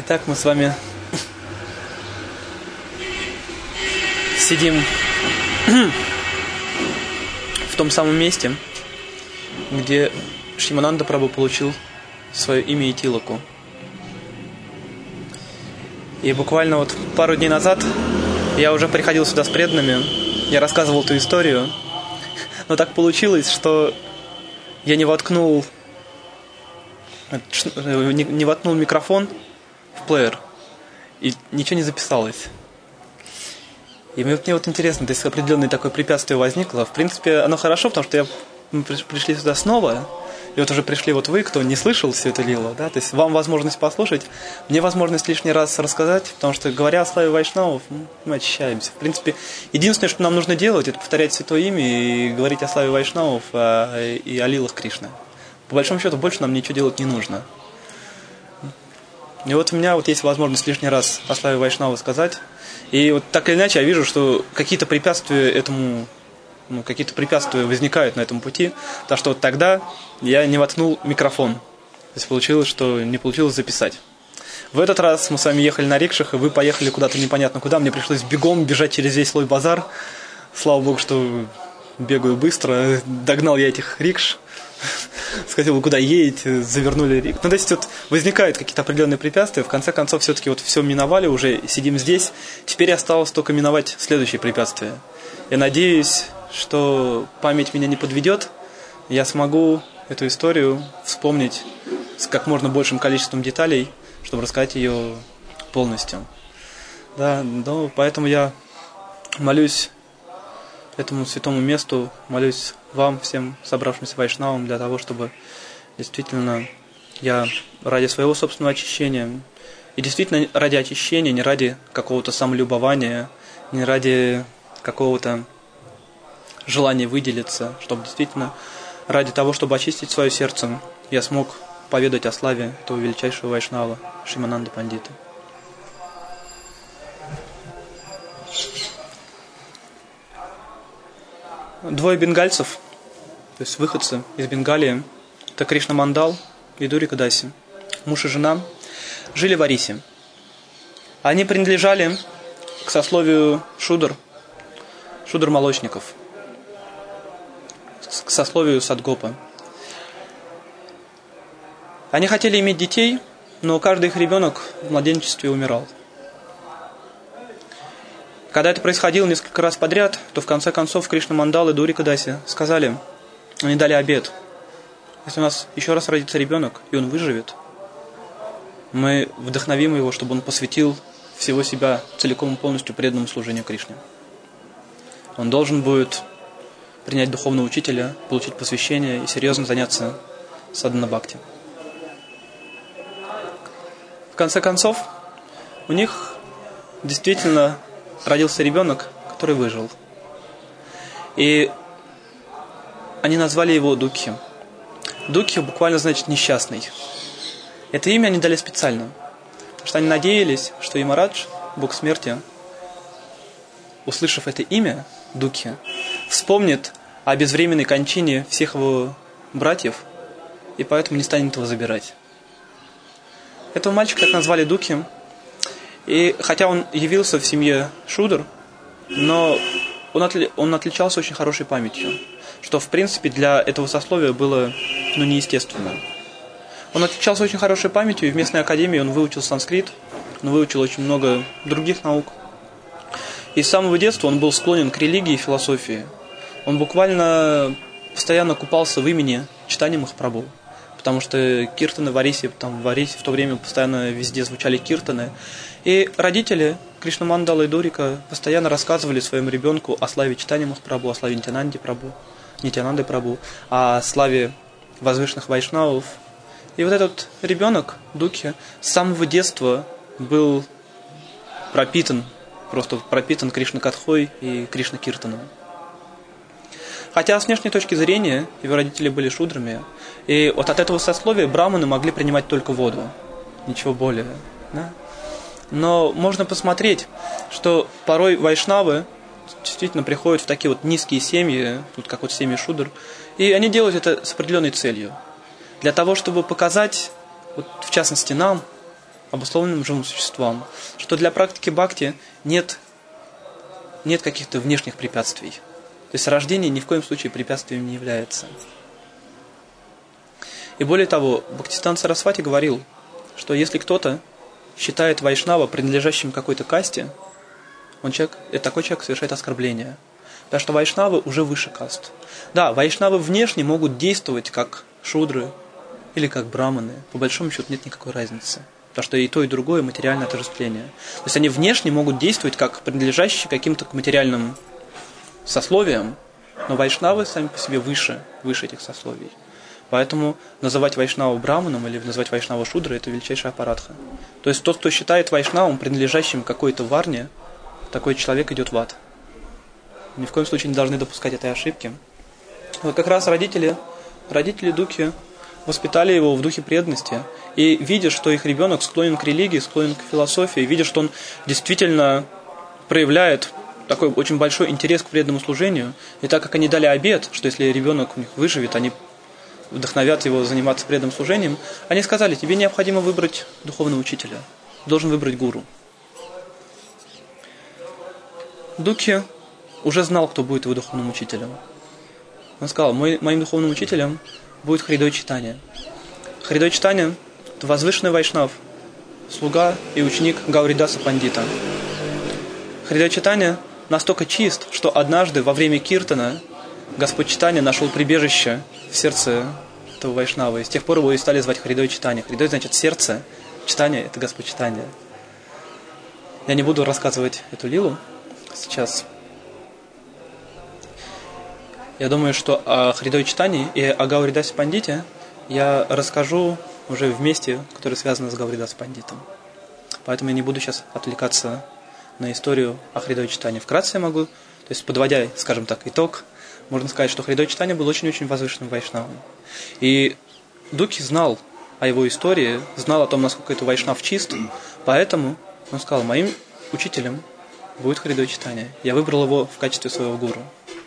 Итак, мы с вами сидим в том самом месте, где Шримананда Прабху получил свое имя и тилаку. И буквально вот пару дней назад я уже приходил сюда с преданными, я рассказывал эту историю, но так получилось, что я не воткнул микрофон в плеер, и ничего не записалось. И мне вот интересно, то есть определенное такое препятствие возникло. В принципе, оно хорошо, потому что мы пришли сюда снова, и вот уже пришли вот вы, кто не слышал все это лило, да, то есть вам возможность послушать, мне возможность лишний раз рассказать, потому что, говоря о славе вайшнавов, мы очищаемся. В принципе, единственное, что нам нужно делать, это повторять Святое Имя и говорить о славе вайшнавов и о лилах Кришны. По большому счету, больше нам ничего делать не нужно. И вот у меня вот есть возможность лишний раз о славе вайшнава сказать. И вот так или иначе я вижу, что какие-то препятствия возникают на этом пути, потому что вот тогда я не воткнул микрофон. То есть получилось, что не получилось записать. В этот раз мы с вами ехали на рикшах, и вы поехали куда-то непонятно куда. Мне пришлось бегом бежать через весь Лой базар. Слава богу, что бегаю быстро. Догнал я этих рикш. Сказал, куда едете, завернули рик. Ну, то есть вот возникают какие-то определенные препятствия. В конце концов, все-таки вот все миновали, уже сидим здесь. Теперь осталось только миновать следующие препятствия. Я надеюсь, что память меня не подведет. Я смогу эту историю вспомнить с как можно большим количеством деталей, чтобы рассказать ее полностью. Да, ну, поэтому я молюсь этому святому месту, молюсь вам, всем собравшимся вайшнавам, для того, чтобы действительно я ради своего собственного очищения, и действительно ради очищения, не ради какого-то самолюбования, не ради какого-то желания выделиться, чтобы действительно ради того, чтобы очистить свое сердце, я смог поведать о славе этого величайшего вайшнава Шримананды Пандита. Двое бенгальцев, то есть выходцы из Бенгалии, это Кришна Мандал и Дурика Даси, муж и жена, жили в Арисе. Они принадлежали к сословию шудр-молочников, к сословию Садгопа. Они хотели иметь детей, но каждый их ребенок в младенчестве умирал. Когда это происходило несколько раз подряд, то в конце концов Кришна Мандал и Дурика Даси сказали, они дали обет: если у нас еще раз родится ребенок, и он выживет, мы вдохновим его, чтобы он посвятил всего себя целиком и полностью преданному служению Кришне. Он должен будет принять духовного учителя, получить посвящение и серьезно заняться садхана-бхакти. В конце концов, у них действительно родился ребенок, который выжил. И они назвали его Дукхи. Дукхи буквально значит несчастный. Это имя они дали специально, потому что они надеялись, что Ямарадж, бог смерти, услышав это имя Дукхи, вспомнит о безвременной кончине всех его братьев и поэтому не станет его забирать. Этого мальчика так назвали Дукхи. И хотя он явился в семье шудр, но он отличался очень хорошей памятью, что в принципе для этого сословия было неестественно. Он отличался очень хорошей памятью, и в местной академии он выучил санскрит, он выучил очень много других наук. И с самого детства он был склонен к религии и философии. Он буквально постоянно купался в имени Чайтаньи Махапрабху, потому что киртаны в Арисе в то время постоянно везде звучали киртаны. И родители Кришна Мандала и Дурика постоянно рассказывали своему ребенку о славе Чайтаньи Махапрабху, о славе Нитьянанды Прабху, о славе возвышенных вайшнавов. И вот этот ребенок, Дукхи, с самого детства был пропитан Кришна-катхой и Кришна-киртаном. Хотя с внешней точки зрения его родители были шудрами, и вот от этого сословия браманы могли принимать только воду, ничего более. Да? Но можно посмотреть, что порой вайшнавы действительно приходят в такие вот низкие семьи, тут как вот семьи шудр, и они делают это с определенной целью. Для того, чтобы показать, вот в частности нам, обусловленным живым существам, что для практики бхакти нет каких-то внешних препятствий. То есть рождение ни в коем случае препятствием не является. И более того, Бхактисиданта Сарасвати говорил, что если кто-то считает вайшнава принадлежащим какой-то касте, такой человек совершает оскорбление. Потому что вайшнавы уже выше каст. Да, вайшнавы внешне могут действовать как шудры или как браманы. По большому счету нет никакой разницы. Потому что и то, и другое материальное отождествление. То есть они внешне могут действовать как принадлежащие каким-то материальным сословиям, но вайшнавы сами по себе выше этих сословий. Поэтому называть вайшнаву браманом или называть вайшнаву шудрой – это величайшая апаратха. То есть тот, кто считает вайшнавом принадлежащим какой-то варне, такой человек идет в ад. Ни в коем случае не должны допускать этой ошибки. Вот как раз родители Дукхи воспитали его в духе преданности. И видя, что их ребенок склонен к религии, склонен к философии, видя, что он действительно проявляет такой очень большой интерес к преданному служению, и так как они дали обет, что если ребенок у них выживет, они вдохновят его заниматься преданным служением, они сказали: тебе необходимо выбрать духовного учителя, должен выбрать гуру. Дукхи уже знал, кто будет его духовным учителем. Он сказал: моим духовным учителем будет Харидой Чайтанья. Харидой Чайтанья – это возвышенный вайшнав, слуга и ученик Гауридаса Пандита. Харидой Чайтанья настолько чист, что однажды во время киртана Господь Чайтанья нашел прибежище в сердце этого вайшнава. И с тех пор его и стали звать Харидой Чайтанья. Харидой значит сердце, Чайтанья – это Господь Чайтанья. Я не буду рассказывать эту лилу сейчас. Я думаю, что о Харидой Чайтанье и о Гауридасе Пандите я расскажу уже в месте, которое связано с Гауридас Пандитом. Поэтому я не буду сейчас отвлекаться на историю о Харидой Чайтанье. Вкратце я могу, то есть подводя, скажем так, итог, можно сказать, что Харидой Чайтанья был очень-очень возвышенным вайшнавом. И Дукхи знал о его истории, знал о том, насколько это вайшнав чист, поэтому он сказал: моим учителем будет Харидой Чайтанья. Я выбрал его в качестве своего гуру.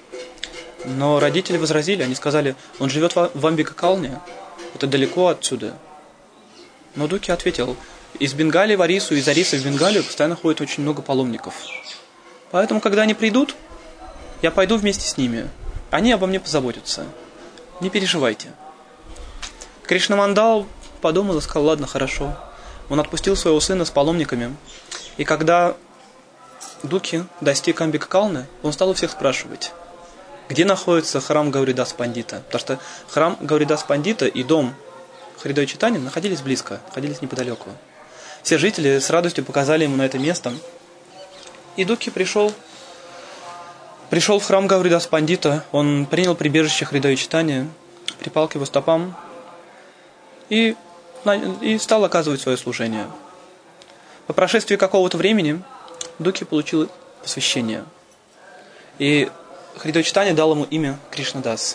Но родители возразили, они сказали: он живет в Амбика-Калне, это далеко отсюда. Но Дукхи ответил: из Бенгалии в Арису, из Арисы в Бенгалию постоянно ходит очень много паломников. Поэтому, когда они придут, я пойду вместе с ними. Они обо мне позаботятся. Не переживайте. Кришнамандал подумал и сказал: ладно, хорошо. Он отпустил своего сына с паломниками. И когда Дукхи достиг Амбика-Калны, он стал у всех спрашивать, где находится храм Гауридас Пандита. Потому что храм Гауридас Пандита и дом Харидой Чайтаньи находились близко, находились неподалеку. Все жители с радостью показали ему на это место. И Дукхи пришел в храм Гауридас Пандита, он принял прибежище Харидой Чайтаньи, припал к его стопам и стал оказывать свое служение. По прошествии какого-то времени Дукхи получил посвящение. И Харидой Чайтанья дал ему имя Кришнадас.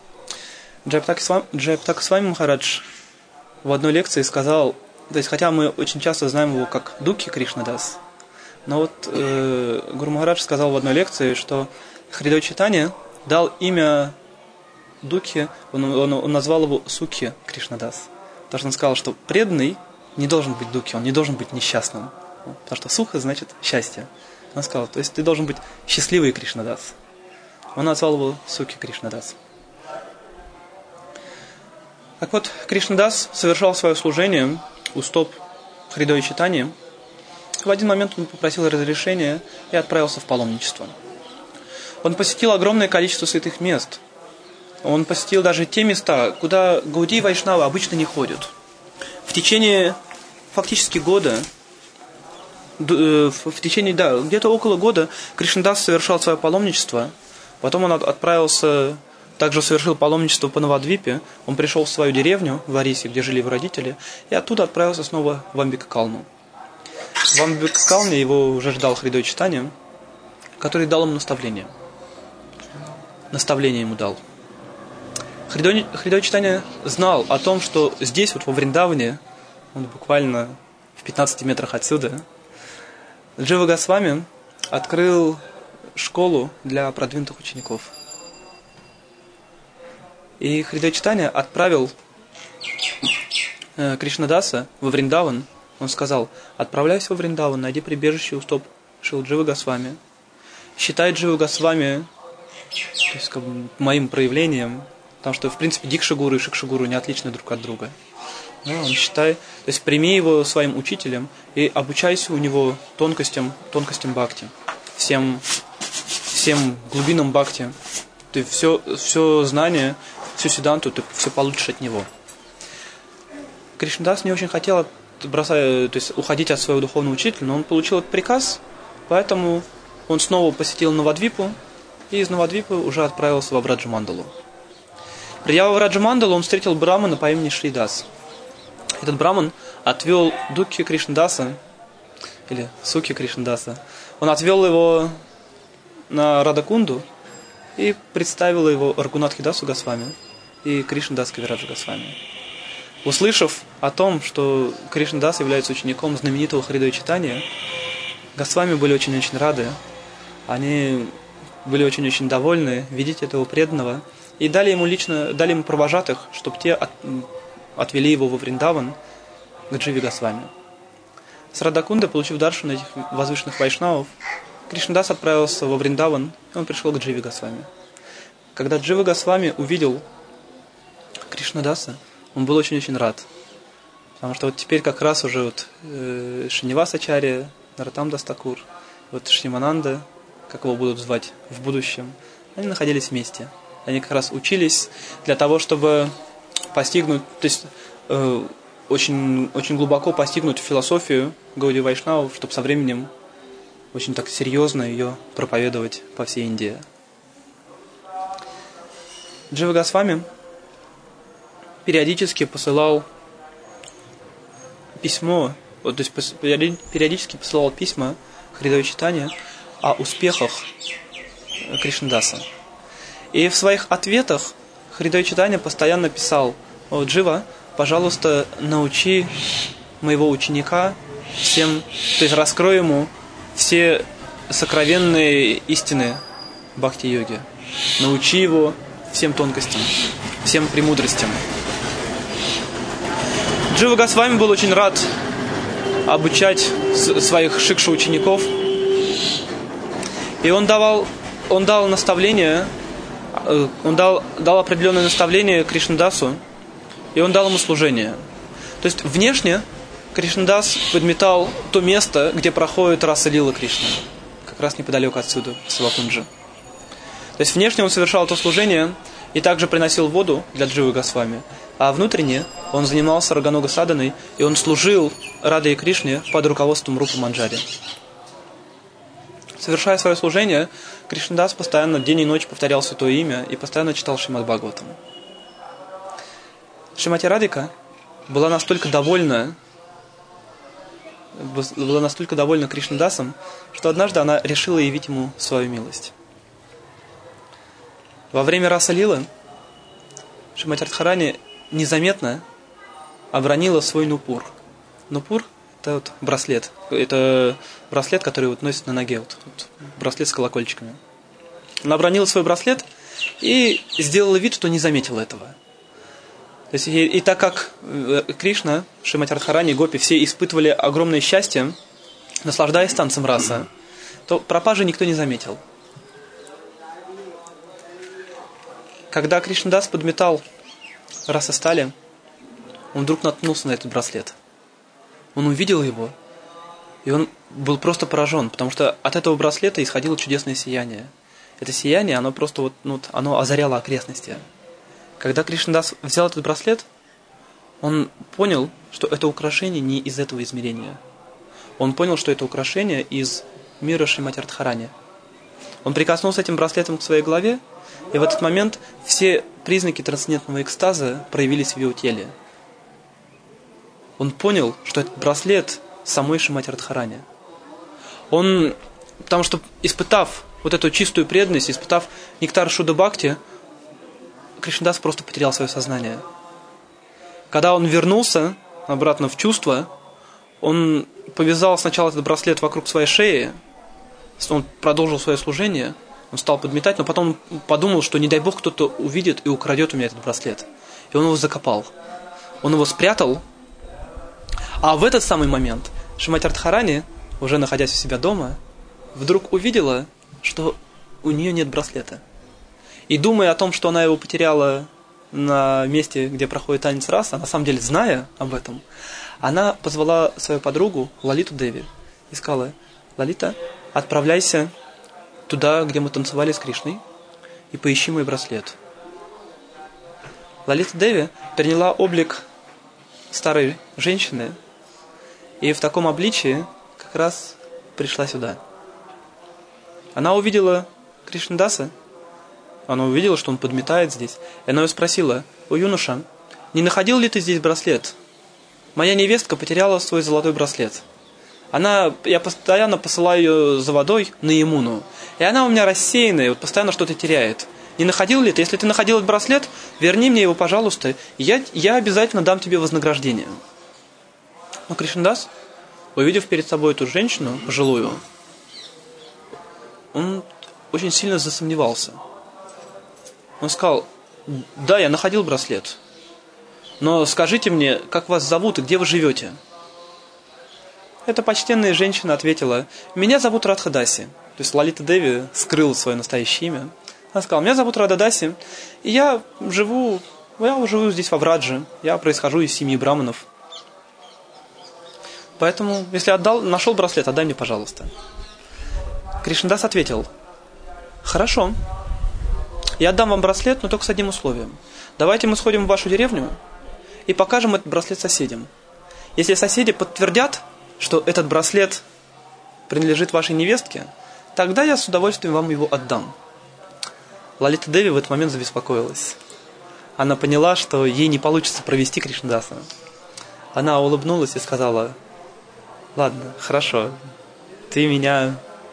Джайапатака Свами Махарадж в одной лекции сказал, то есть хотя мы очень часто знаем его как Дукхи Кришнадас, но вот Гуру Махарадж сказал в одной лекции, что Харидой Чайтанья дал имя Дукхи, он назвал его Сукхи Кришнадас. Потому что он сказал, что преданный не должен быть Дукхи, он не должен быть несчастным. Потому что Суха значит счастье. Он сказал, то есть ты должен быть счастливый Кришнадас. Он назвал его Сукхи Кришнадас. Так вот, Кришнадас совершал свое служение у стоп Харидой Чайтаньи. В один момент он попросил разрешения и отправился в паломничество. Он посетил огромное количество святых мест. Он посетил даже те места, куда Гауди Вайшнавы обычно не ходят. В течение фактически года, где-то около года Кришнадас совершал свое паломничество. Потом он отправился, также совершил паломничество по Навадвипе. Он пришел в свою деревню в Арисе, где жили его родители, и оттуда отправился снова в Амбика-Калну. В Амбика-Калне его уже ждал Харидой Чайтанья, который дал ему наставление. Наставление ему дал. Харидой Чайтанья знал о том, что здесь, вот во Вриндаване, он буквально в 15 метрах отсюда, Джива Госвами открыл школу для продвинутых учеников. И Харидой Чайтанья отправил Кришнадаса во Вриндаван Он сказал: отправляйся во Вриндаван, найди прибежище у стоп Шрилы Дживы Госвами. Считай Дживу Госвами, то есть, как бы, моим проявлением, потому что, в принципе, Дикша-гуру и Шикша-гуру не отличны друг от друга. Он считай, то есть прими его своим учителем и обучайся у него тонкостям бхакти, всем глубинам бхакти. Ты все знание, всю сиддханту ты все получишь от него. Кришнадас не очень хотел уходить от своего духовного учителя, но он получил этот приказ, поэтому он снова посетил Навадвипу, и из Навадвипы уже отправился в Враджамандалу. Придя в Враджамандалу, он встретил брамана по имени Шридас. Этот браман отвел Дукхи Кришнадаса, или Сукхи Кришнадаса, он отвел его на Радакунду и представил его Рагунатхидасу Госвами и Кришнадас Кавираджа Госвами. Услышав о том, что Кришнадас является учеником знаменитого Харидая Чайтаньи, Госвами были очень-очень рады. Они были очень-очень довольны видеть этого преданного и дали ему провожатых, чтобы те отвели его во Вриндаван к Дживе Госвами. С Радакунды, получив даршан этих возвышенных вайшнавов, Кришнадас отправился во Вриндаван, и он пришел к Дживе Госвами. Когда Джива Госвами увидел Кришнадаса, он был очень-очень рад. Потому что вот теперь как раз уже Шинивасачарья, Нароттам Дас Такур, Шримананда, как его будут звать в будущем, они находились вместе. Они как раз учились для того, чтобы постигнуть, то есть очень, очень глубоко постигнуть философию Гауди Вайшнавов, чтобы со временем очень так серьезно ее проповедовать по всей Индии. Джива Госвами периодически посылал письмо, то есть периодически посылал письма Харидаю Чайтаньи о успехах Кришнадаса. И в своих ответах Харидаю Чайтаньи постоянно писал: «О, Джива, пожалуйста, научи моего ученика всем, то есть раскрой ему все сокровенные истины бхакти-йоги. Научи его всем тонкостям, всем премудростям». Джива Госвами был очень рад обучать своих шикша-учеников, и он дал наставление, он дал определенное наставление Кришнадасу, и он дал ему служение. То есть внешне Кришнадас подметал то место, где проходит раса Лила Кришны, как раз неподалеку отсюда, Савакунджи. То есть внешне он совершал то служение и также приносил воду для Дживы Госвами, а внутренне он занимался Раганога Саданой, и он служил Раде и Кришне под руководством Рупы Манджари. Совершая свое служение, Кришнадас постоянно день и ночь повторял святое имя и постоянно читал Шримад Бхагаватам. Шримати Радхика была настолько довольна Кришнадасом, что однажды она решила явить ему свою милость. Во время раса Лилы Шримати Радхарани незаметно обронила свой нупур. Нупур — это браслет. Это браслет, который носит на ноге. Браслет с колокольчиками. Она обронила свой браслет и сделала вид, что не заметила этого. То есть, и так как Кришна, Шримати Радхарани и гопи все испытывали огромное счастье, наслаждаясь танцем раса, то пропажи никто не заметил. Когда Кришнадас подметал раса стали, он вдруг наткнулся на этот браслет. Он увидел его, и он был просто поражен, потому что от этого браслета исходило чудесное сияние. Это сияние, оно просто оно озаряло окрестности. Когда Кришнадас взял этот браслет, он понял, что это украшение не из этого измерения. Он понял, что это украшение из мира Шримати Радхарани. Он прикоснулся этим браслетом к своей голове, и в этот момент все признаки трансцендентного экстаза проявились в его теле. Он понял, что этот браслет самой Шримати Радхарани. Потому что, испытав вот эту чистую преданность, испытав нектар Шудда Бхакти, Кришнадас просто потерял свое сознание. Когда он вернулся обратно в чувство, он повязал сначала этот браслет вокруг своей шеи, он продолжил свое служение, он стал подметать, но потом подумал, что не дай Бог кто-то увидит и украдет у меня этот браслет. И он его закопал. Он его спрятал, А в этот самый момент Шримати Радхарани, уже находясь у себя дома, вдруг увидела, что у нее нет браслета. И думая о том, что она его потеряла на месте, где проходит танец раса, на самом деле зная об этом, она позвала свою подругу Лалиту Деви и сказала: Лалита, отправляйся туда, где мы танцевали с Кришной, и поищи мой браслет. Лалита Деви приняла облик старой женщины и в таком обличии как раз пришла сюда. Она увидела Кришнадаса, она увидела, что он подметает здесь, и она ее спросила: «О, юноша, не находил ли ты здесь браслет? Моя невестка потеряла свой золотой браслет. Я постоянно посылаю ее за водой на Ямуну, и она у меня рассеянная, постоянно что-то теряет. Не находил ли ты? Если ты находил этот браслет, верни мне его, пожалуйста, и я обязательно дам тебе вознаграждение». Но Кришнадас, увидев перед собой эту женщину пожилую, он очень сильно засомневался. Он сказал: «Да, я находил браслет, но скажите мне, как вас зовут и где вы живете?» Эта почтенная женщина ответила: «Меня зовут Радхадаси». То есть Лалита Деви скрыла свое настоящее имя. Она сказала: «Меня зовут Радхадаси, и я живу здесь во Врадже, я происхожу из семьи браманов. Поэтому, если нашел браслет, отдай мне, пожалуйста». Кришнадас ответил: «Хорошо, я отдам вам браслет, но только с одним условием. Давайте мы сходим в вашу деревню и покажем этот браслет соседям. Если соседи подтвердят, что этот браслет принадлежит вашей невестке, тогда я с удовольствием вам его отдам». Лалита Деви в этот момент забеспокоилась. Она поняла, что ей не получится провести Кришнадаса. Она улыбнулась и сказала: «Ладно, хорошо, ты меня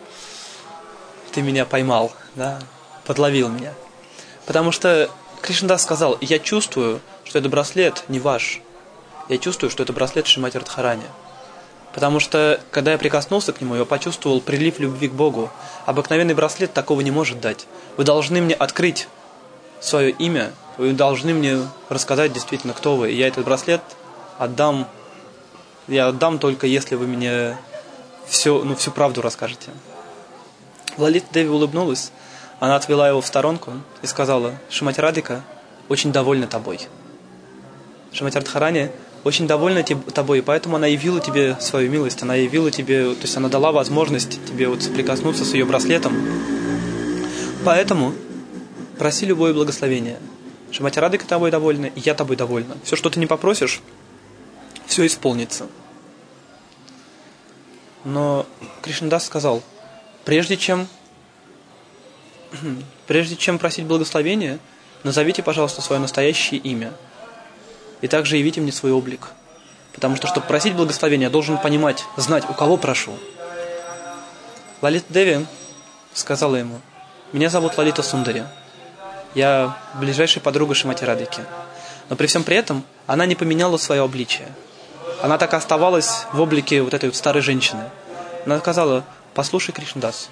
поймал, да, подловил меня». Потому что Кришнадас сказал: «Я чувствую, что этот браслет не ваш. Я чувствую, что это браслет Шримати Радхарани. Потому что, когда я прикоснулся к нему, я почувствовал прилив любви к Богу. Обыкновенный браслет такого не может дать. Вы должны мне открыть свое имя, вы должны мне рассказать действительно, кто вы. И я этот браслет отдам только если вы мне всю правду расскажете». Лалита Деви улыбнулась, она отвела его в сторонку и сказала: «Шримати Радхика очень довольна тобой. Шримати Радхарани очень довольна тобой, и поэтому она явила тебе свою милость, она явила тебе, то есть она дала возможность тебе соприкоснуться с ее браслетом. Поэтому проси любое благословение. Шримати Радхика тобой довольна, и я тобой довольна. Все, что ты не попросишь, все исполнится». Но Кришнадас сказал: прежде чем просить благословения, назовите, пожалуйста, свое настоящее имя. И также явите мне свой облик. Потому что, чтобы просить благословения, я должен знать, у кого прошу. Лалита Деви сказала ему: «Меня зовут Лалита Сундари. Я ближайшая подруга Шримати Радхики». Но при всем при этом она не поменяла свое обличие. Она так и оставалась в облике вот этой старой женщины. Она сказала: «Послушай, Кришнадас,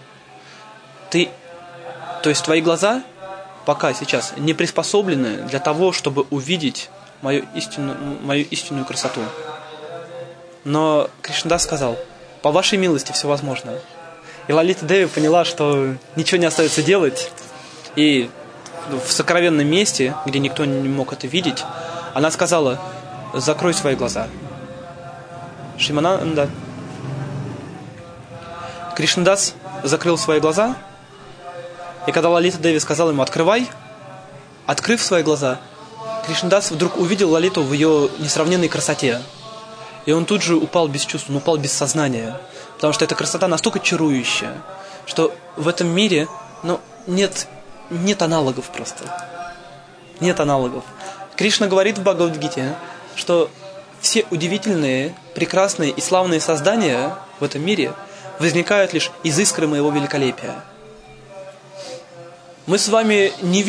твои глаза пока сейчас не приспособлены для того, чтобы увидеть мою истинную красоту». Но Кришнадас сказал: «По вашей милости все возможно». И Лалита Деви поняла, что ничего не остается делать. И в сокровенном месте, где никто не мог это видеть, она сказала: «Закрой свои глаза». Шримананда. Кришнадас закрыл свои глаза, и когда Лалита Деви сказала ему: «Открывай», открыв свои глаза, Кришнадас вдруг увидел Лалиту в ее несравненной красоте. И он тут же упал без чувств, он упал без сознания. Потому что эта красота настолько чарующая, что в этом мире нет аналогов просто. Нет аналогов. Кришна говорит в Бхагавад-гите, что все удивительные, прекрасные и славные создания в этом мире возникают лишь из искры моего великолепия. Мы с вами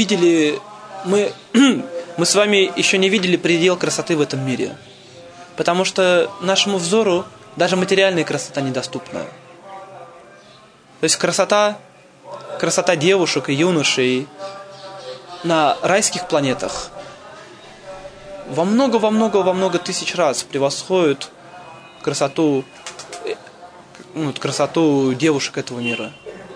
еще не видели предел красоты в этом мире. Потому что нашему взору даже материальная красота недоступна. То есть красота девушек и юношей на райских планетах во много тысяч раз превосходит красоту девушек этого мира.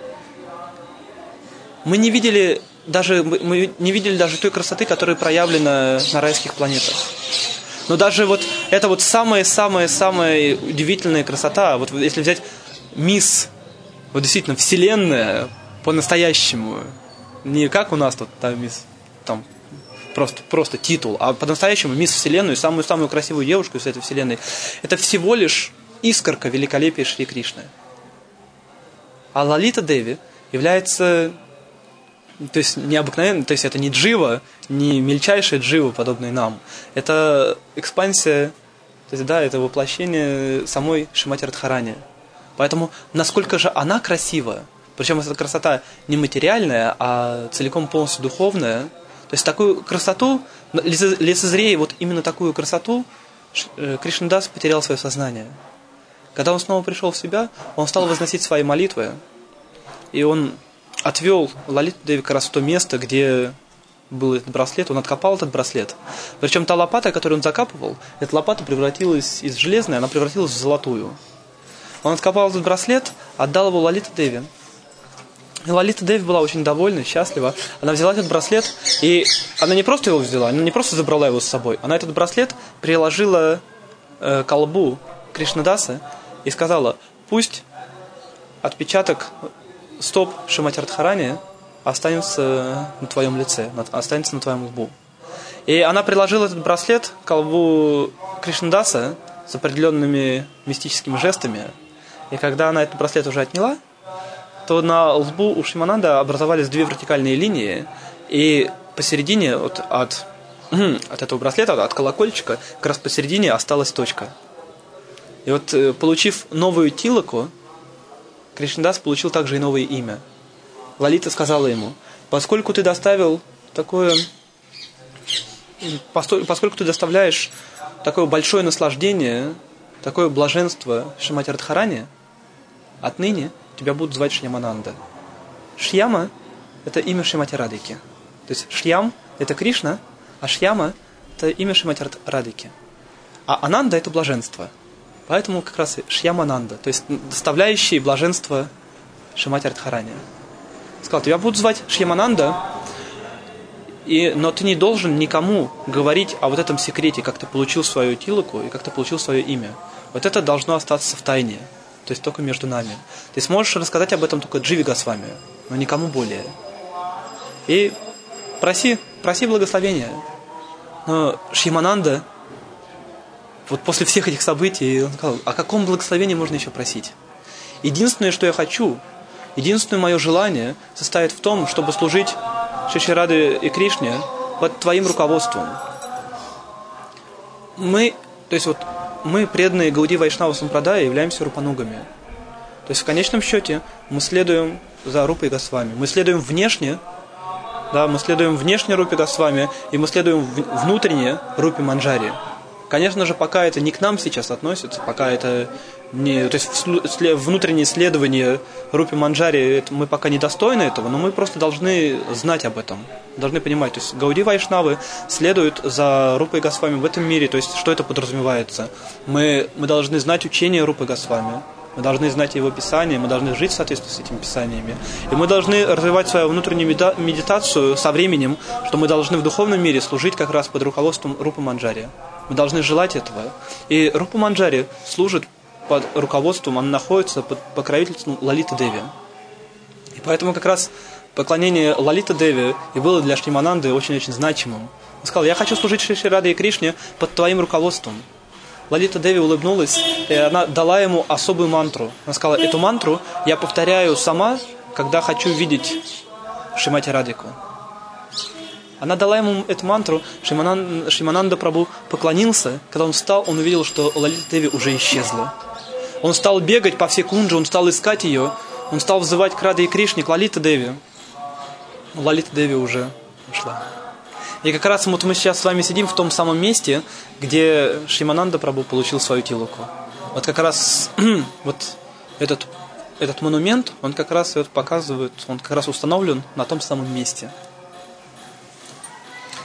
Мы не видели даже той красоты, которая проявлена на райских планетах. Но даже вот это вот самая удивительная красота, вот если взять мисс, вот действительно вселенная по-настоящему, не как у нас тут там мисс, там просто титул, а по-настоящему мисс вселенную, самую красивую девушку из этой вселенной, это всего лишь искорка великолепия Шри Кришны. А Лалита Деви является, то есть необыкновенно, то есть это не джива, не мельчайшая джива, подобная нам. Это экспансия, то есть да, это воплощение самой Шримати Радхарани. Поэтому насколько же она красива, причем эта красота не материальная, а целиком полностью духовная. То есть такую красоту, лицезрея вот именно такую красоту, Кришнадас потерял свое сознание. Когда он снова пришел в себя, он стал возносить свои молитвы, и он отвел Лалиту Деви как раз в то место, где был этот браслет, он откопал этот браслет. Причем та лопата, которую он закапывал, эта лопата превратилась из железной, она превратилась в золотую. Он откопал этот браслет, отдал его Лалите Деви. И Лалита Деви была очень довольна, счастлива. Она взяла этот браслет, и она не просто его взяла, она не просто забрала его с собой, она этот браслет приложила к колбу Кришнадаса и сказала: пусть отпечаток стоп Шримати Радхарани останется на твоем лице, останется на твоем лбу. И она приложила этот браслет к колбу Кришнадаса с определенными мистическими жестами. И когда она этот браслет уже отняла, то на лбу у Шримананда образовались две вертикальные линии, и посередине от этого браслета, от колокольчика, как раз посередине осталась точка. И вот, получив новую тилаку, Кришнадас получил также и новое имя. Лалита сказала ему: поскольку ты доставляешь такое большое наслаждение, такое блаженство Шримати Радхарани, отныне тебя будут звать Шьямананда. Шьяма – это имя Шримати Радхики. То есть Шьям – это Кришна, а Шьяма – это имя Шримати Радхики. А Ананда – это блаженство. Поэтому как раз и Шьямананда, то есть доставляющий блаженство Шримати Радхарани. Сказал: тебя будут звать Шьямананда, но ты не должен никому говорить о вот этом секрете, как ты получил свою тилаку и как ты получил свое имя. Вот это должно остаться в тайне. То есть только между нами. Ты сможешь рассказать об этом только Дживе Госвами, но никому более. И проси благословения. Но Шьямананда, вот после всех этих событий, он сказал: о каком благословении можно еще просить? Единственное, что я хочу, единственное мое желание состоит в том, чтобы служить Шри Раде и Кришне под твоим руководством. Мы преданные Гауди Вайшнава Сампрадая, являемся рупанугами. То есть в конечном счете мы следуем за Рупой Госвами. Мы следуем внешне, Рупе Госвами, и мы следуем внутренне Рупе Манджари. Конечно же, пока это не к нам сейчас относится, пока это не, то есть внутреннее исследование Рупи Манджари, мы пока не достойны этого, но мы просто должны знать об этом, должны понимать. То есть Гауди Вайшнавы следуют за Рупой Госвами в этом мире, то есть что это подразумевается? Мы должны знать учение Рупы Госвами, мы должны знать его писания, мы должны жить в соответствии с этими писаниями. И мы должны развивать свою внутреннюю медитацию со временем, что мы должны в духовном мире служить как раз под руководством Рупы Манджари. Мы должны желать этого. И Рупа Манджари служит под руководством, она находится под покровительством Лалиты Деви. И поэтому как раз поклонение Лалиты Деви и было для Шримананды очень-очень значимым. Он сказал: я хочу служить Шри Раде и Кришне под твоим руководством. Лалита Деви улыбнулась, и она дала ему особую мантру. Она сказала: эту мантру я повторяю сама, когда хочу видеть Шримати Радхику. Она дала ему эту мантру, Шримананда Прабху поклонился. Когда он встал, он увидел, что Лалита Деви уже исчезла. Он стал бегать по всей кунже, он стал искать ее, он стал взывать к Раде и Кришне, к Лалите Деви. Лалита Деви уже ушла. И как раз вот мы сейчас с вами сидим в том самом месте, где Шримананда Прабху получил свою тилаку. Вот как раз вот этот монумент, он как раз это показывает, он как раз установлен на том самом месте.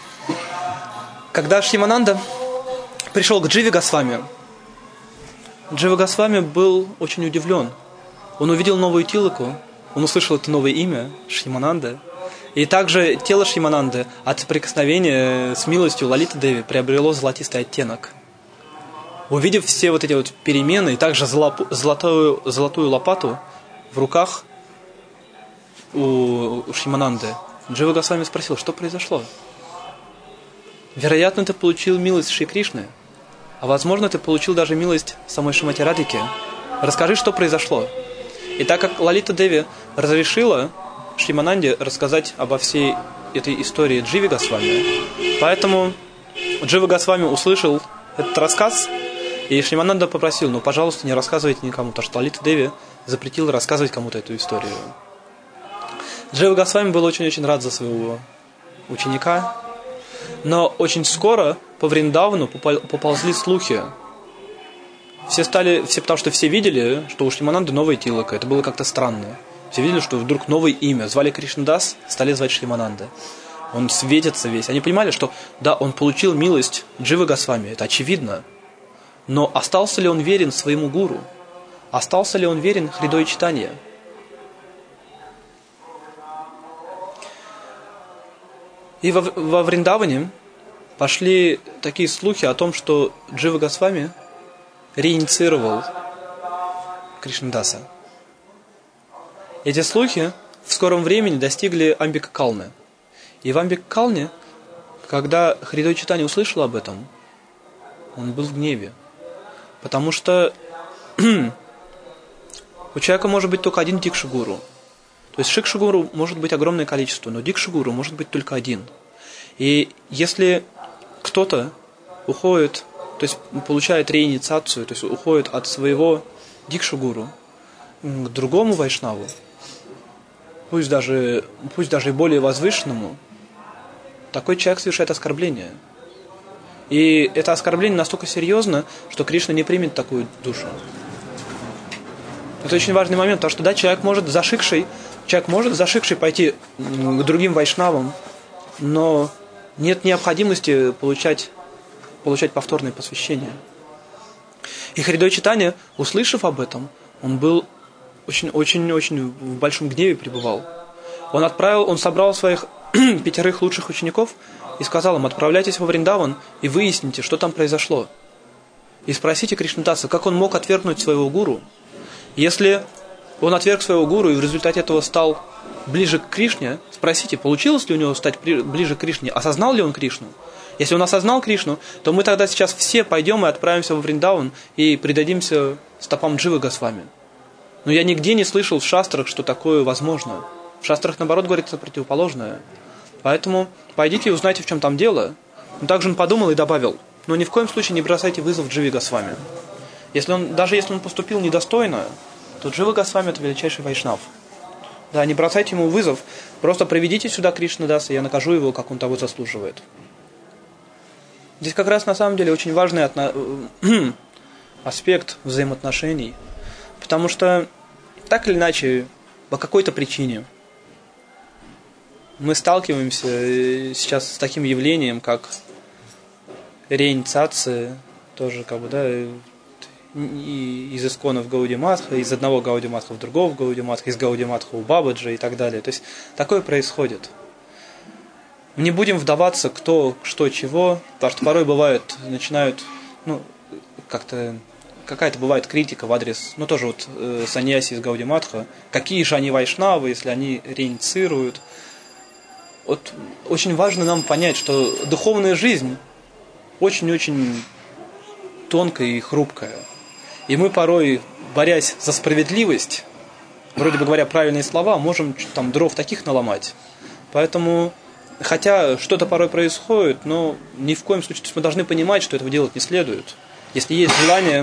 Когда Шримананда пришел к Дживе Госвами, Джива Госвами был очень удивлен. Он увидел новую тилоку, он услышал это новое имя, Шримананда. И также тело Шримананды от соприкосновения с милостью Лалиты Деви приобрело золотистый оттенок. Увидев все вот эти вот перемены и также золотую лопату в руках у Шримананды, Джива Госвами спросил, что произошло. Вероятно, ты получил милость Шри Кришны, а возможно, ты получил даже милость самой Шримати Радхики. Расскажи, что произошло. И так как Лалита Деви разрешила Шримананде рассказать обо всей этой истории Дживе Госвами, поэтому Джива Госвами услышал этот рассказ, и Шримананда попросил, пожалуйста, не рассказывайте никому, потому что Лалита Деви запретила рассказывать кому-то эту историю. Джива Госвами был очень-очень рад за своего ученика, но очень скоро по Вриндавану поползли слухи. Потому что все видели, что у Шримананды новая тилока. Это было как-то странно. Все видели, что вдруг новое имя. Звали Кришнадас, стали звать Шримананда. Он светится весь. Они понимали, что да, он получил милость Дживы Госвами. Это очевидно. Но остался ли он верен своему гуру? Остался ли он верен Хридой Чайтанье? И во Вриндаване пошли такие слухи о том, что Джива Госвами реинициировал Кришнадаса. Эти слухи в скором времени достигли Амбика Калны. И в Амбика Калне, когда Хридой Чайтанья услышал об этом, он был в гневе. Потому что у человека может быть только один дикшагуру. То есть шикшагуру может быть огромное количество, но дикшагуру может быть только один. И если кто-то уходит, то есть получает реинициацию, то есть уходит от своего дикшагуру к другому вайшнаву, пусть даже и более возвышенному, такой человек совершает оскорбление. И это оскорбление настолько серьезно, что Кришна не примет такую душу. Это очень важный момент, потому что да, человек может зашикший пойти к другим вайшнавам, но нет необходимости получать повторное посвящение. И Хридой Чайтанья, услышав об этом, он был очень в большом гневе пребывал. Он собрал своих 5 лучших учеников и сказал им: отправляйтесь во Вриндаван и выясните, что там произошло. И спросите Кришнадаса, как он мог отвергнуть своего гуру. Если он отверг своего гуру и в результате этого стал ближе к Кришне, спросите, получилось ли у него стать ближе к Кришне, осознал ли он Кришну. Если он осознал Кришну, то мы тогда сейчас все пойдем и отправимся во Вриндаван и предадимся стопам Дживы Госвами. Но я нигде не слышал в шастрах, что такое возможно. В шастрах, наоборот, говорится противоположное. Поэтому пойдите и узнайте, в чем там дело. Но также он подумал и добавил: но ни в коем случае не бросайте вызов Дживе Госвами. Даже если он поступил недостойно, то Джива Госвами — это величайший вайшнав. Да, не бросайте ему вызов, просто приведите сюда Кришнадаса, и я накажу его, как он того заслуживает. Здесь как раз на самом деле очень важный аспект взаимоотношений, потому что так или иначе, по какой-то причине, мы сталкиваемся сейчас с таким явлением, как реинициация, тоже из Искона в Гаудия-Матха, из одного Гаудия-Матха в другого Гаудия-Матха, из Гаудия-Матха в Бабаджи и так далее. То есть такое происходит. Не будем вдаваться, кто, что, чего, потому что порой бывает, начинают, какая-то бывает критика в адрес, тоже саньяси из Гаудия-Матха, какие же они вайшнавы, если они реиницируют. Очень важно нам понять, что духовная жизнь очень-очень тонкая и хрупкая. И мы порой, борясь за справедливость, вроде бы говоря правильные слова, можем дров таких наломать. Поэтому, хотя что-то порой происходит, но ни в коем случае, то есть мы должны понимать, что этого делать не следует. Если есть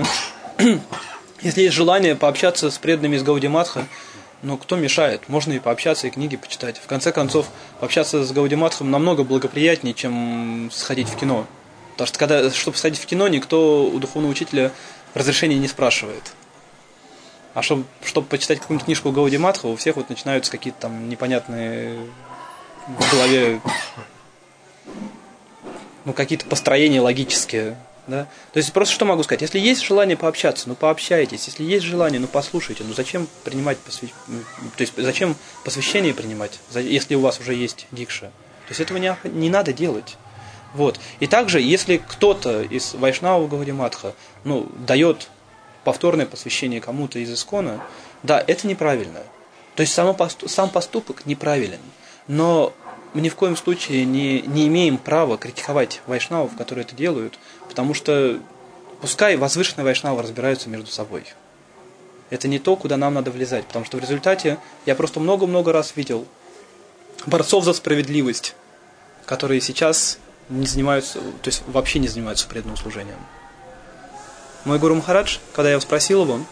желание пообщаться с преданными из Гаудия-Матха, кто мешает? Можно и пообщаться, и книги почитать. В конце концов, пообщаться с Гаудия-Матхом намного благоприятнее, чем сходить в кино. Потому что, чтобы сходить в кино, никто у духовного учителя разрешения не спрашивает. А чтобы почитать какую-нибудь книжку Гаудия-Матха, у всех начинаются какие-то непонятные в голове, какие-то построения логические. Да? То есть просто что могу сказать? Если есть желание пообщаться, ну пообщайтесь. Если есть желание, ну послушайте. Ну зачем принимать то есть зачем посвящение принимать, если у вас уже есть дикша? То есть этого не надо делать. Вот. И также, если кто-то из Вайшнава Гаудиматха дает повторное посвящение кому-то из Искона, да, это неправильно. То есть сам поступок неправилен. Но мы ни в коем случае не имеем права критиковать вайшнавов, которые это делают, потому что пускай возвышенные вайшнавы разбираются между собой. Это не то, куда нам надо влезать, потому что в результате я просто много-много раз видел борцов за справедливость, которые сейчас не занимаются, то есть вообще не занимаются преданным служением. Мой гуру Махарадж, когда я спросил его,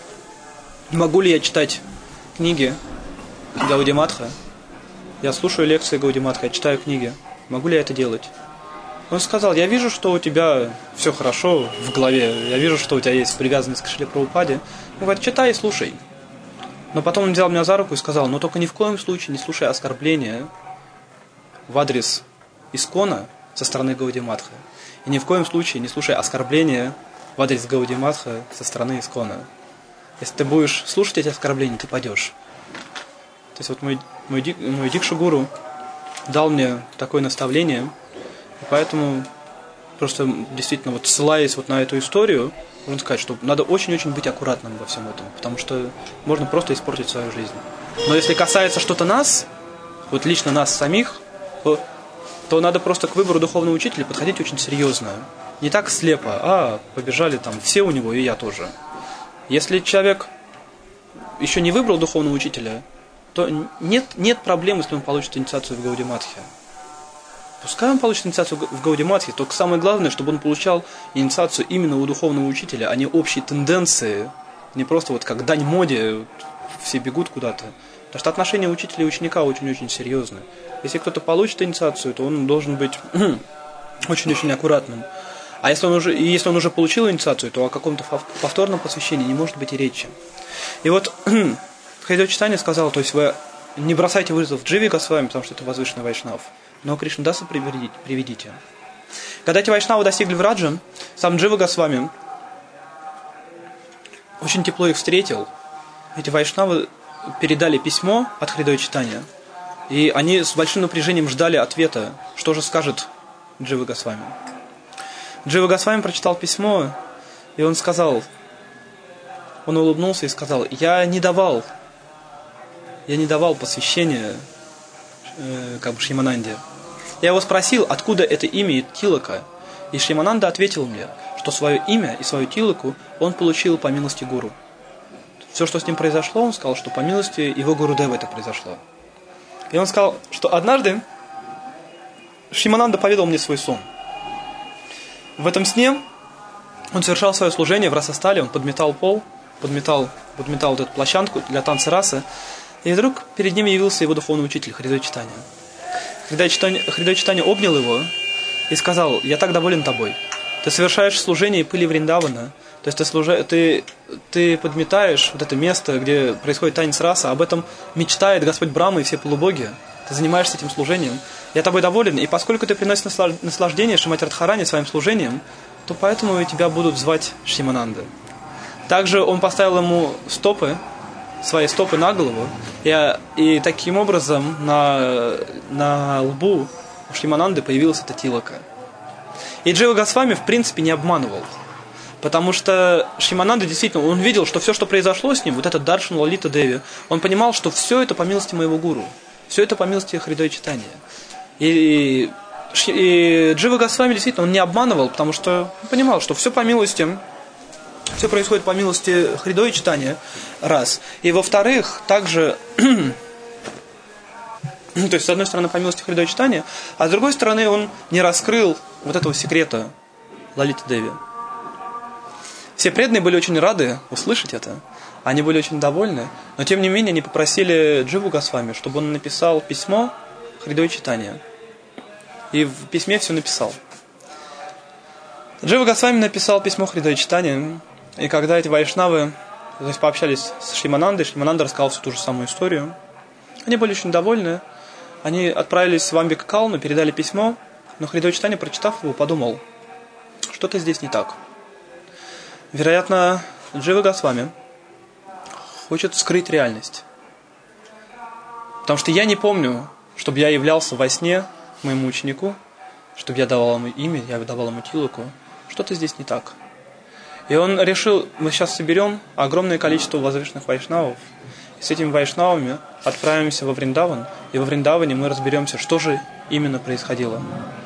могу ли я читать книги Гаудиматха, я слушаю лекции Гаудиматха, я читаю книги, могу ли я это делать? Он сказал, я вижу, что у тебя все хорошо в голове, я вижу, что у тебя есть привязанность к Шриле Прабхупаде. Он говорит, читай и слушай. Но потом он взял меня за руку и сказал, но только ни в коем случае не слушай оскорбления в адрес Искона со стороны Гаудиматха. И ни в коем случае не слушай оскорбления в адрес Гаудиматха со стороны Искона. Если ты будешь слушать эти оскорбления, ты пойдешь. То есть вот мой Дикша-гуру дал мне такое наставление, и поэтому просто действительно вот ссылаясь вот на эту историю, можно сказать, что надо очень-очень быть аккуратным во всем этом, потому что можно просто испортить свою жизнь. Но если касается что-то нас, вот лично нас самих, то надо просто к выбору духовного учителя подходить очень серьезно. Не так слепо, побежали там все у него, и я тоже. Если человек еще не выбрал духовного учителя, то нет проблем, если он получит инициацию в Гаудиматхе. Пускай он получит инициацию в Гаудиматхе, только самое главное, чтобы он получал инициацию именно у духовного учителя, а не общие тенденции, не просто вот как дань моде, все бегут куда-то. Потому что отношения учителя и ученика очень-очень серьезны. Если кто-то получит инициацию, то он должен быть очень-очень аккуратным. А если он уже получил инициацию, то о каком-то повторном посвящении не может быть и речи. И вот Харидо Чайтанья сказал, то есть вы не бросайте вызов Дживе Госвами, потому что это возвышенный вайшнав, но Кришнадаса приведите. Когда эти вайшнавы достигли Враджа, сам Джива Госвами очень тепло их встретил. Эти вайшнавы передали письмо от Харидо Чайтаньи, и они с большим напряжением ждали ответа, что же скажет Джива Госвами. Джива Госвами прочитал письмо, и он улыбнулся и сказал, я не давал посвящения Шримананде. Я его спросил, откуда это имя Тилака, и Шримананда ответил мне, что свое имя и свою Тилаку он получил по милости гуру. Все, что с ним произошло, он сказал, что по милости его Гурудева это произошло. И он сказал, что однажды Шримананда поведал мне свой сон. В этом сне он совершал свое служение в Расастале, он подметал пол, подметал вот эту площадку для танца расы, и вдруг перед ним явился его духовный учитель Харидо Чайтанья. Харидо Чайтанья обнял его и сказал, я так доволен тобой. Ты совершаешь служение пыли Вриндавана, то есть ты подметаешь вот это место, где происходит танец раса, об этом мечтает Господь Брахма и все полубоги. Ты занимаешься этим служением. Я тобой доволен, и поскольку ты приносишь наслаждение Шримати Радхарани своим служением, то поэтому тебя будут звать Шримананда. Также он поставил ему свои стопы на голову, и таким образом на лбу у Шримананды появилась эта тилака. И Джива Госвами в принципе не обманывал, потому что Шримананда действительно, он видел, что все, что произошло с ним, вот этот Даршан Лалита Деви, он понимал, что все это по милости моего гуру, все это по милости Харидо Чайтаньи. И Джива Госвами действительно, он не обманывал, потому что он понимал, что все происходит по милости Харидо Чайтаньи, раз. И во-вторых, также, то есть, с одной стороны, по милости Харидо Чайтаньи, а с другой стороны, он не раскрыл вот этого секрета Лалиты Деви. Все преданные были очень рады услышать это, они были очень довольны, но тем не менее они попросили Дживу Госвами, чтобы он написал письмо Харидо Чайтаньи. И в письме все написал. Джива Госвами написал письмо Харидо Чайтаньи, и когда эти вайшнавы пообщались с Шриманандой, Шримананда рассказал всю ту же самую историю. Они были очень довольны. Они отправились в Амбика Калну, передали письмо, но Харидо Чайтанья, прочитав его, подумал, что-то здесь не так. Вероятно, Джива Госвами хочет скрыть реальность. Потому что я не помню, чтобы я являлся во сне моему ученику, чтобы я давал ему имя, я давал ему тилоку. Что-то здесь не так. И он решил, мы сейчас соберем огромное количество возвышенных вайшнавов, и с этими вайшнавами отправимся во Вриндаван, и во Вриндаване мы разберемся, что же именно происходило.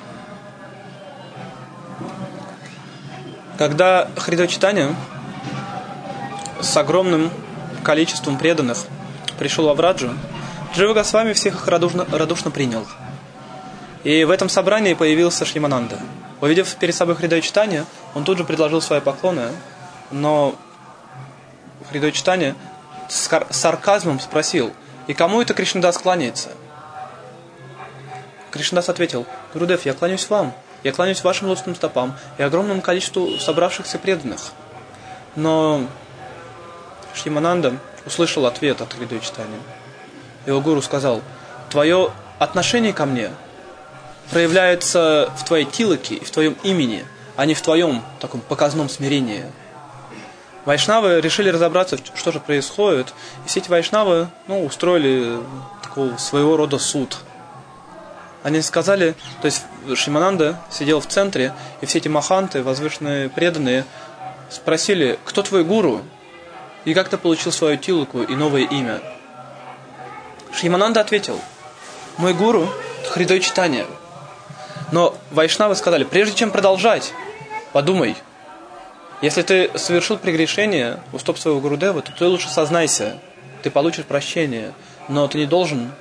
Когда Хридой Чайтанья с огромным количеством преданных пришел во Враджу, Джива Госвами всех их радушно принял. И в этом собрании появился Шримананда. Увидев перед собой Хридой Чайтанья, он тут же предложил свои поклоны, но Хридой Чайтанья с сарказмом спросил: «И кому это Кришнадас кланяется?» Кришнадас ответил: «Гурудев, я кланяюсь вам, я кланяюсь вашим лотосным стопам и огромному количеству собравшихся преданных». Но Шримананда услышал ответ от Хридой Чайтаньи. Его гуру сказал: «Твое отношение ко мне проявляется в твоей тилоке и в твоем имени, а не в твоем таком показном смирении». Вайшнавы решили разобраться, что же происходит, и все эти вайшнавы устроили такого своего рода суд. Они сказали, то есть Шримананда сидел в центре, и все эти маханты, возвышенные преданные, спросили: «Кто твой гуру? И как ты получил свою тилоку и новое имя?» Шримананда ответил: «Мой гуру Хридой Чайтанья». Но вайшнавы сказали: «Прежде чем продолжать, подумай. Если ты совершил прегрешение у стоп своего Гурудева, то ты лучше сознайся, ты получишь прощение, но ты не должен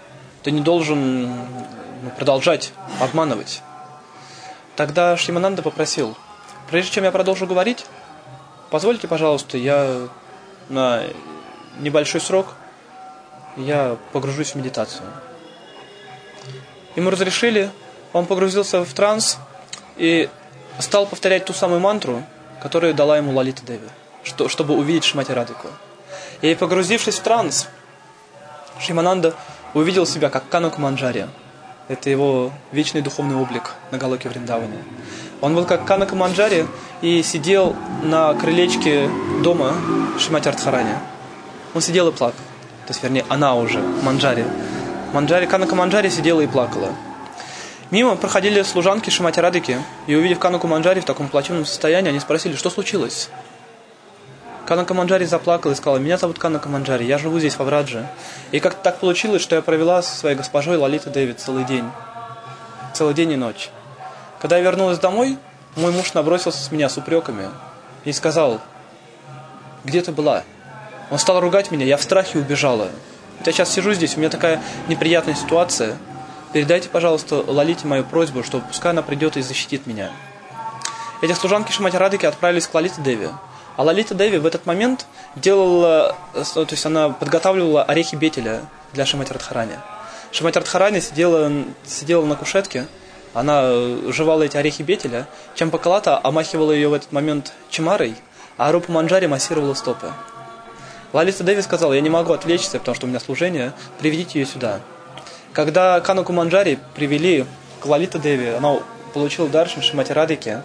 продолжать обманывать». Тогда Шримананда попросил: «Прежде чем я продолжу говорить, позвольте, пожалуйста, я на небольшой срок я погружусь в медитацию». Ему разрешили, он погрузился в транс и стал повторять ту самую мантру, которую дала ему Лалита Деви, чтобы увидеть Шримати Радхику. И погрузившись в транс, Шримананда увидел себя как Канака Манджари. Это его вечный духовный облик на Галоке Вриндаване. Он был как Канака Манджари и сидел на крылечке дома Шримати Радхарани. Он сидел и плакал. То есть, вернее, она уже, Манджари. Канака Манджари сидела и плакала. Мимо проходили служанки Шримати Радхики, и, увидев Канаку Манджари в таком плачевном состоянии, они спросили: «Что случилось?» Канака Манджари заплакала и сказала: «Меня зовут Канака Манджари, я живу здесь, во Врадже. И как так получилось, что я провела со своей госпожой Лалитой Деви целый день и ночь. Когда я вернулась домой, мой муж набросился с меня с упреками и сказал: где ты была?» Он стал ругать меня, я в страхе убежала. Вот я сейчас сижу здесь, у меня такая неприятная ситуация. Передайте, пожалуйста, Лалите мою просьбу, что пускай она придет и защитит меня». Эти служанки Шримати Радхики отправились к Лалите Деви. А Лалита Деви в этот момент она подготавливала орехи бетеля для Шримати Радхарани. Шримати Радхарани сидела на кушетке, она жевала эти орехи бетеля, Чампакалата омахивала ее в этот момент чимарой, а Рупа Манджари массировала стопы. Лалита Деви сказала: «Я не могу отвлечься, потому что у меня служение, приведите ее сюда». Когда Канаку Манджари привели к Лалита Деви, она получила даршан Шримати Радхики.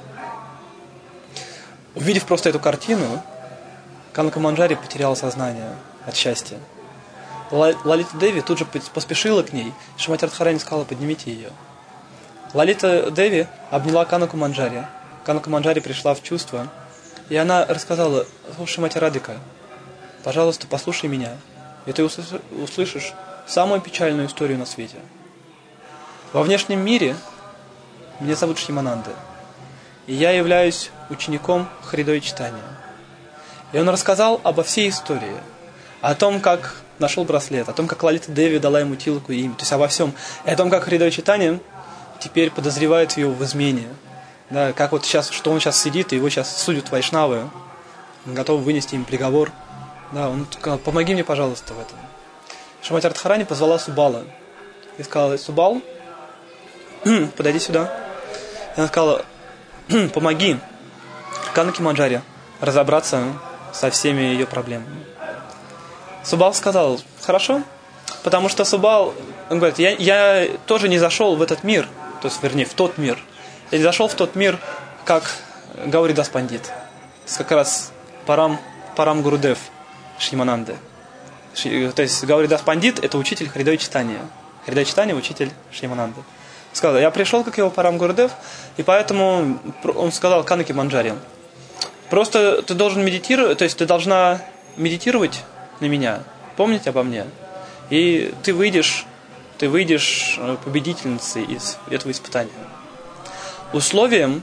Увидев просто эту картину, Канака Манджари потеряла сознание от счастья. Лалита Деви тут же поспешила к ней. Шримати Радхарани сказала: «Поднимите ее». Лалита Деви обняла Канаку Манджари. Канака Манджари пришла в чувство, и она рассказала: «Шримати Радхика, пожалуйста, послушай меня, и ты услышишь самую печальную историю на свете. Во внешнем мире меня зовут Шримананда, и я являюсь учеником Хридой Чайтаньи». И он рассказал обо всей истории, о том, как нашел браслет, о том, как Лалита Деви дала ему тилоку и имя, то есть обо всем, и о том, как Хридой Чайтанья теперь подозревает ее в измене, да, как вот сейчас, что он сейчас сидит, и его сейчас судят вайшнавы, он готов вынести им приговор. Да, он сказал: «Помоги мне, пожалуйста, в этом». Шримати Радхарани позвала Субала и сказала: «Субал, подойди сюда». И она сказала: «Помоги Канаке Манджари разобраться со всеми ее проблемами». Субал сказал: «Хорошо», потому что Субал, он говорит: я тоже не зашел в этот мир, то есть, вернее, в тот мир. Я не зашел в тот мир как Гауридас Пандит. То есть как раз Парам Гурудев Шримананды. То есть Гауридас Пандит — это учитель Хридой Читания. Хридой Читания — учитель Шримананды. Сказал: я пришел, как его Парам Гурудев, и поэтому он сказал Канаки Манджари: просто ты должен медитировать, то есть ты должна медитировать на меня, помнить обо мне, и ты выйдешь победительницей из этого испытания. Условием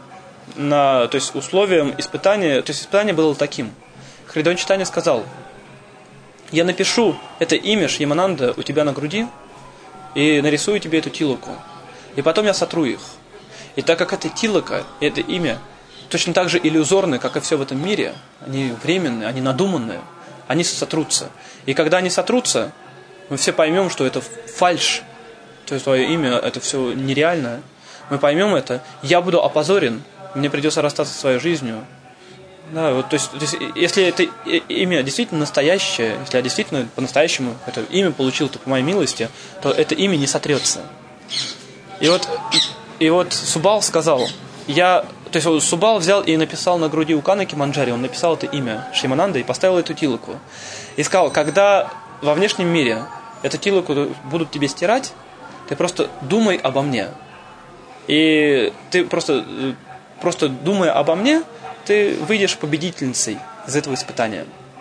испытания, то есть испытание было таким. Хридой Читания сказал: я напишу это имя Шримананда у тебя на груди и нарисую тебе эту тилоку. И потом я сотру их. И так как эта тилока, это имя точно так же иллюзорны, как и все в этом мире, они временные, они надуманные, они сотрутся. И когда они сотрутся, мы все поймем, что это фальшь, то есть твое имя, это все нереально. Мы поймем это, я буду опозорен, мне придется расстаться со своей жизнью. Да, вот, то есть, если это имя действительно настоящее, если я действительно по-настоящему это имя получил по моей милости, то это имя не сотрется. И вот Субал сказал, Субал взял и написал на груди у Канаки Манджари, он написал это имя Шримананда и поставил эту тилоку. И сказал: когда во внешнем мире эту тилоку будут тебе стирать, ты просто думай обо мне. И ты просто думая обо мне, ты выйдешь победительницей из этого испытания.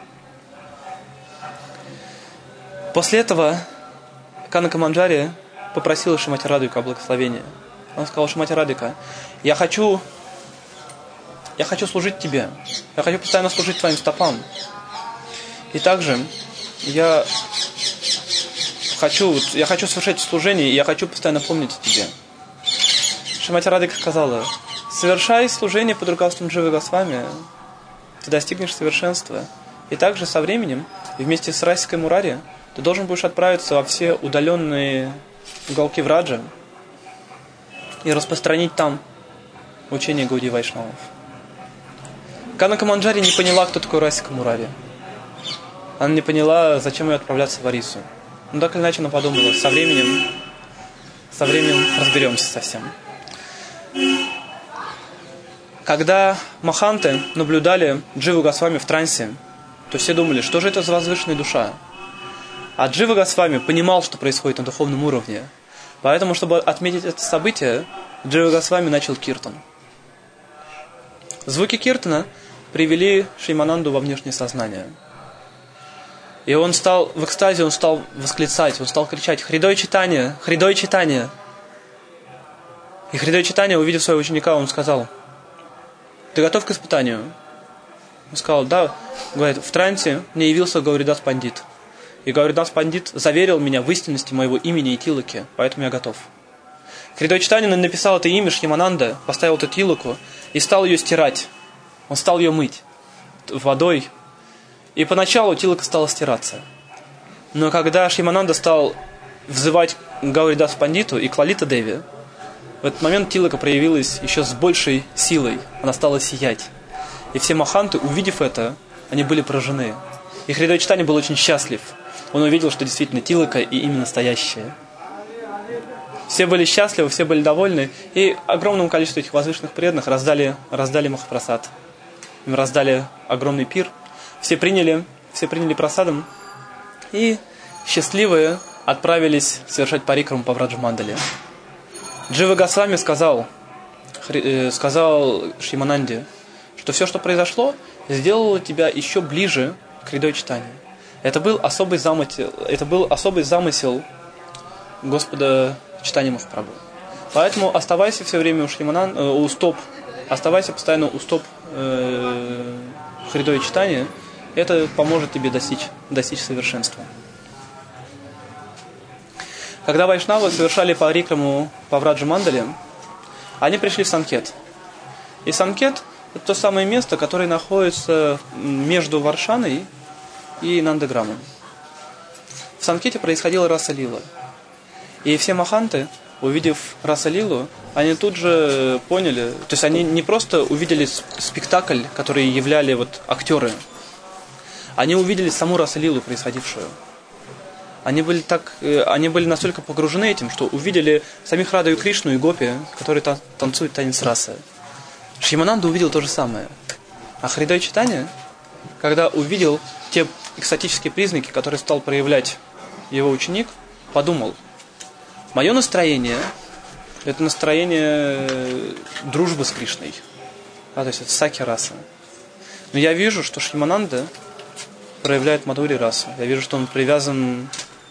После этого Канака Манджари попросил Шримати Радхику о благословении. Он сказал: Шримати Радхика, я хочу служить тебе. Я хочу постоянно служить твоим стопам. И также я хочу совершать служение, и я хочу постоянно помнить о тебе. Шримати Радхика сказала: совершай служение под руководством Дживы Госвами, ты достигнешь совершенства. И также со временем, вместе с Расикой Мурари, ты должен будешь отправиться во все удаленные уголки Враджа и распространить там учение Гауди Вайшнавов. Канака Манджари не поняла, кто такой Расика Мурари. Она не поняла, зачем ей отправляться в Орису. Но так или иначе она подумала: со временем разберемся со всем. Когда маханты наблюдали Дживу Госвами в трансе, то все думали, что же это за возвышенная душа. А Джива Госвами понимал, что происходит на духовном уровне. Поэтому, чтобы отметить это событие, Джива Госвами начал киртан. Звуки киртана привели Шримананду во внешнее сознание. И он стал в экстазе, он стал восклицать, он стал кричать: «Хридой Читания! Хридой Читания!» И Хридой Читания, увидев своего ученика, он сказал: «Ты готов к испытанию?» Он сказал: «Да». Говорит: «В трансе мне явился Гауридас Пандит. И Гауридас Пандит заверил меня в истинности моего имени и тилоки, поэтому я готов». Хридой Читания написал это имя Шримананда, поставил эту тилоку и стал ее стирать. Он стал ее мыть водой. И поначалу тилока стала стираться. Но когда Шримананда стал взывать к Гауридасу Пандиту и к Лалита Деви, в этот момент тилока проявилась еще с большей силой. Она стала сиять. И все маханты, увидев это, они были поражены. И Хридой Читания был очень счастлив. Он увидел, что действительно тилока и имя настоящее. Все были счастливы, все были довольны. И огромному количеству этих возвышенных преданных раздали Махапрасад. Им раздали огромный пир. Все приняли прасадом. И счастливые отправились совершать парикраму по Враджа-мандале. Джива Госвами сказал Шримананде, что все, что произошло, сделало тебя еще ближе к Хридой Читании. Это был особый замысел Господа Читания Махапрабху. Поэтому оставайся все время оставайся постоянно у стоп Хридой Читания. Это поможет тебе достичь совершенства. Когда вайшнавы совершали парикраму по Враджа-мандале, они пришли в Санкет. И Санкет – это то самое место, которое находится между Варшаной и Нандаграмом. В Санкете происходила Раса-лила. И все маханты, увидев Раса-лилу, они тут же поняли, то есть они не просто увидели спектакль, который являли актеры, они увидели саму Раса-лилу, происходившую. Они были настолько погружены этим, что увидели самих Раду и Кришну и Гопи, которые танцуют танец расы. Шримананда увидел то же самое. А Хридой Чайтанья, когда увидел те экстатические признаки, которые стал проявлять его ученик, подумал: мое настроение – это настроение дружбы с Кришной. То есть это саки раса. Но я вижу, что Шримананда проявляет мадхури расу. Я вижу, что он привязан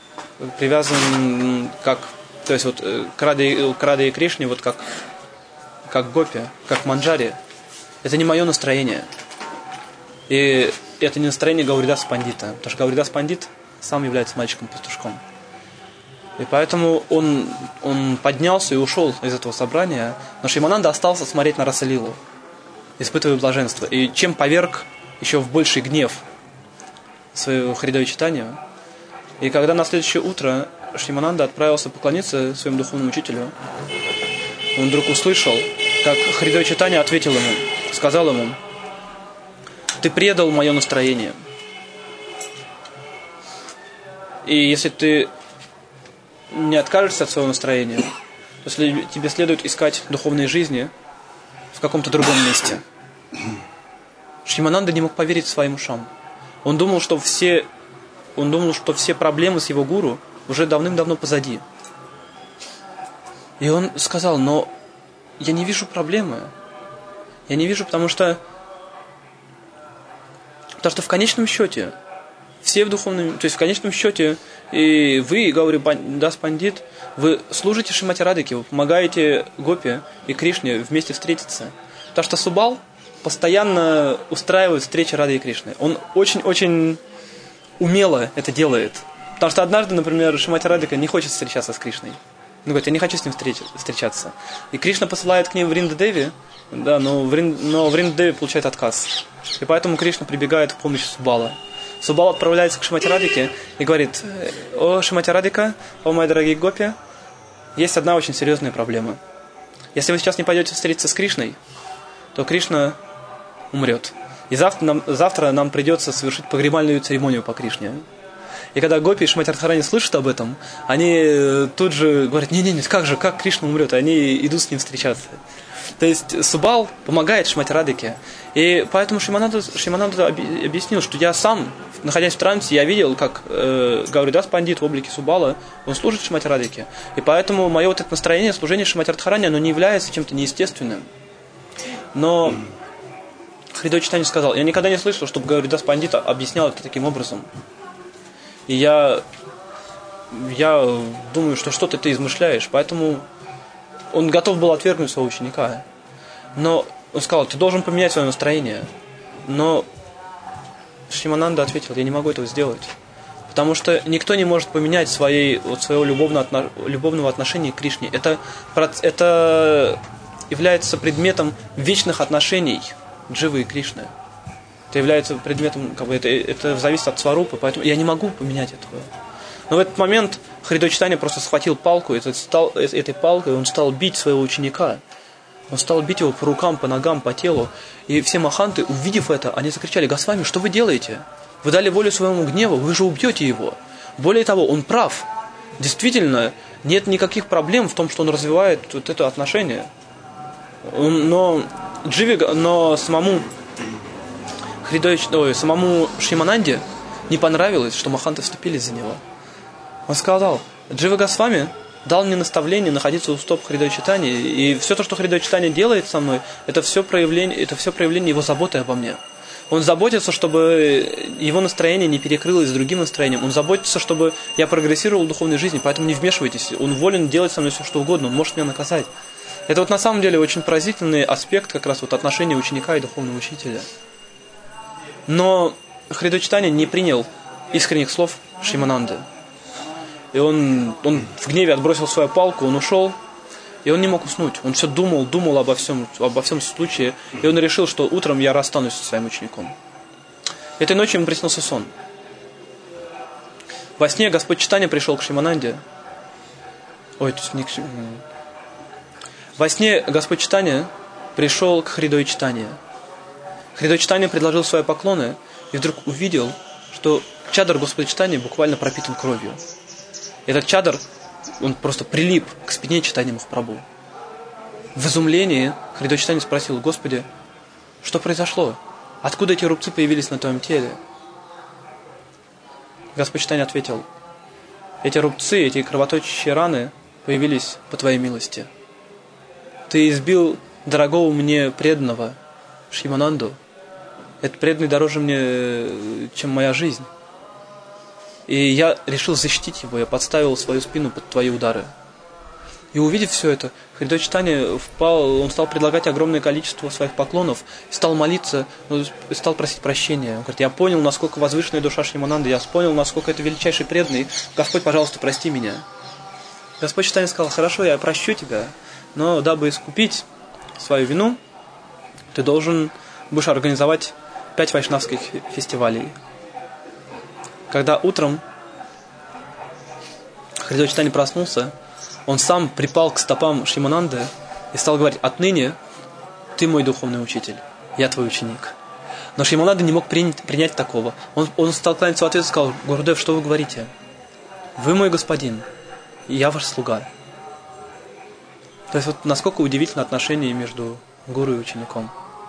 как, то есть вот к Раде и Кришне, вот как гопи, как манджари. Это не мое настроение. И это не настроение Гауридаса Пандита. Потому что Гауридас Пандит сам является мальчиком-пастушком. И поэтому он поднялся и ушел из этого собрания. Но Шримананда остался смотреть на Расалилу, испытывая блаженство. И чем поверг еще в больший гнев свою Хридой Чайтанью. И когда на следующее утро Шримананда отправился поклониться своему духовному учителю, он вдруг услышал, как Хридой Чайтанья ответил ему, сказал ему: ты предал мое настроение. И если ты не откажешься от своего настроения, то тебе следует искать духовной жизни в каком-то другом месте. Шримананда не мог поверить своим ушам. Он думал, что все проблемы с его гуру уже давным-давно позади. И он сказал: но я не вижу проблемы. Я не вижу, потому что в конечном счете все в духовном, то есть в конечном счете и вы, и Гауридас Пандит, вы служите Шримати Радхике, вы помогаете Гопи и Кришне вместе встретиться. Потому что Субал постоянно устраивает встречи Рады и Кришны. Он очень-очень умело это делает. Потому что однажды, например, Шримати Радхика не хочет встречаться с Кришной. Он говорит: я не хочу с ним встречаться. И Кришна посылает к ним Вриндадеви, да, но Вриндадеви получает отказ. И поэтому Кришна прибегает к помощи Субала. Субал отправляется к Шримати Радхике и говорит: о, Шримати Радхика, о, мои дорогие гопи, есть одна очень серьезная проблема. Если вы сейчас не пойдете встретиться с Кришной, то Кришна умрет. И завтра нам придется совершить погребальную церемонию по Кришне. И когда гопи и Шримати Радхарани слышат об этом, они тут же говорят: нет, как Кришна умрет? И они идут с ним встречаться. То есть Субал помогает Шримати Радхике. И поэтому Шримананда объяснил, что я сам, находясь в трансе, я видел, как Гауридас Пандит в облике Субала, он служит Шримати Радхике. И поэтому мое вот это настроение, служение Шримати Радхарани, оно не является чем-то неестественным. Но Хридой Чайтанья сказал: я никогда не слышал, чтобы Гауридас Пандит объяснял это таким образом. И я думаю, что что-то ты измышляешь. Поэтому он готов был отвергнуть своего ученика. Но он сказал: ты должен поменять свое настроение. Но Шримананда ответил: я не могу этого сделать. Потому что никто не может поменять своего любовного отношения к Кришне. Это является предметом вечных отношений Дживы и Кришны. Это является предметом, это зависит от сварупы, поэтому я не могу поменять этого. Но в этот момент Хридой Чайтанья просто схватил палку, этой палкой он стал бить своего ученика. Он стал бить его по рукам, по ногам, по телу. И все маханты, увидев это, они закричали: Госвами, что вы делаете? Вы дали волю своему гневу, вы же убьете его. Более того, он прав. Действительно, нет никаких проблем в том, что он развивает вот это отношение. Но самому самому Шримананде не понравилось, что маханты вступились за него. Он сказал: Джива Госвами дал мне наставление находиться у стоп Хридой Чайтаньи, и все то, что Хридой Чайтанья делает со мной, это все проявление его заботы обо мне. Он заботится, чтобы его настроение не перекрылось с другим настроением. Он заботится, чтобы я прогрессировал в духовной жизни, поэтому не вмешивайтесь. Он волен делать со мной все, что угодно, он может меня наказать. Это вот на самом деле очень поразительный аспект как раз вот отношения ученика и духовного учителя. Но Хридой Чайтанья не принял искренних слов Шримананды. И он в гневе отбросил свою палку, он ушел, и он не мог уснуть. Он все думал обо всем случае, и он решил, что утром я расстанусь со своим учеником. Этой ночью ему приснился сон. Во сне Господь Чайтанья пришел к Шримананде. Во сне Господь Чайтанья пришел к Хридой Чайтанье. Хридой Чайтанья предложил свои поклоны и вдруг увидел, что чадр Господа Чайтаньи буквально пропитан кровью. Этот чадр, он просто прилип к спине Чайтаньи Махапрабху. В изумлении Хридой Чайтанья спросил: Господи, что произошло? Откуда эти рубцы появились на твоем теле? Господь Чайтанья ответил: эти рубцы, эти кровоточащие раны появились по твоей милости. Ты избил дорогого мне преданного Шримананду. Этот преданный дороже мне, чем моя жизнь. И я решил защитить его, я подставил свою спину под твои удары. И увидев все это, Хридой Чайтанья он стал предлагать огромное количество своих поклонов, стал молиться, стал просить прощения. Он говорит: я понял, насколько возвышенная душа Шримананды, я понял, насколько это величайший преданный. Господь, пожалуйста, прости меня. Господь Чайтанья сказал: хорошо, я прощу тебя, но дабы искупить свою вину, ты будешь организовать 5 вайшнавских фестивалей. Когда утром Хридой Чайтанья проснулся, он сам припал к стопам Шримананды и стал говорить: отныне ты мой духовный учитель, я твой ученик. Но Шримананда не мог принять такого. Он стал кланяться в ответ и сказал: Гурудев, что вы говорите? Вы мой господин, и я ваш слуга. То есть вот насколько удивительно отношение между гуру и учеником.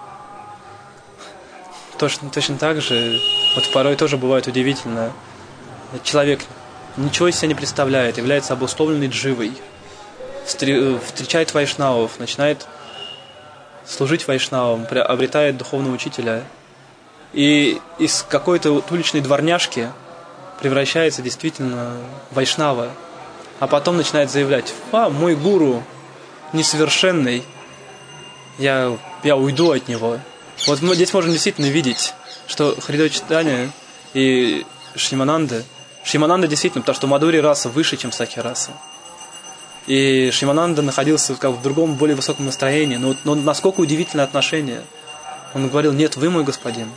Точно так же, вот порой тоже бывает удивительно. Человек ничего из себя не представляет, является обусловленной дживой, встречает вайшнавов, начинает служить вайшнавам, обретает духовного учителя, и из какой-то уличной дворняжки превращается действительно в вайшнава, а потом начинает заявлять: мой гуру несовершенный, я уйду от него. Вот мы здесь можем действительно видеть, что Хридой Чайтанья и Шримананда действительно, потому что Мадхури раса выше, чем Сакхи раса. И Шримананда находился в другом, более высоком настроении. Но насколько удивительное отношение. Он говорил: нет, вы мой господин.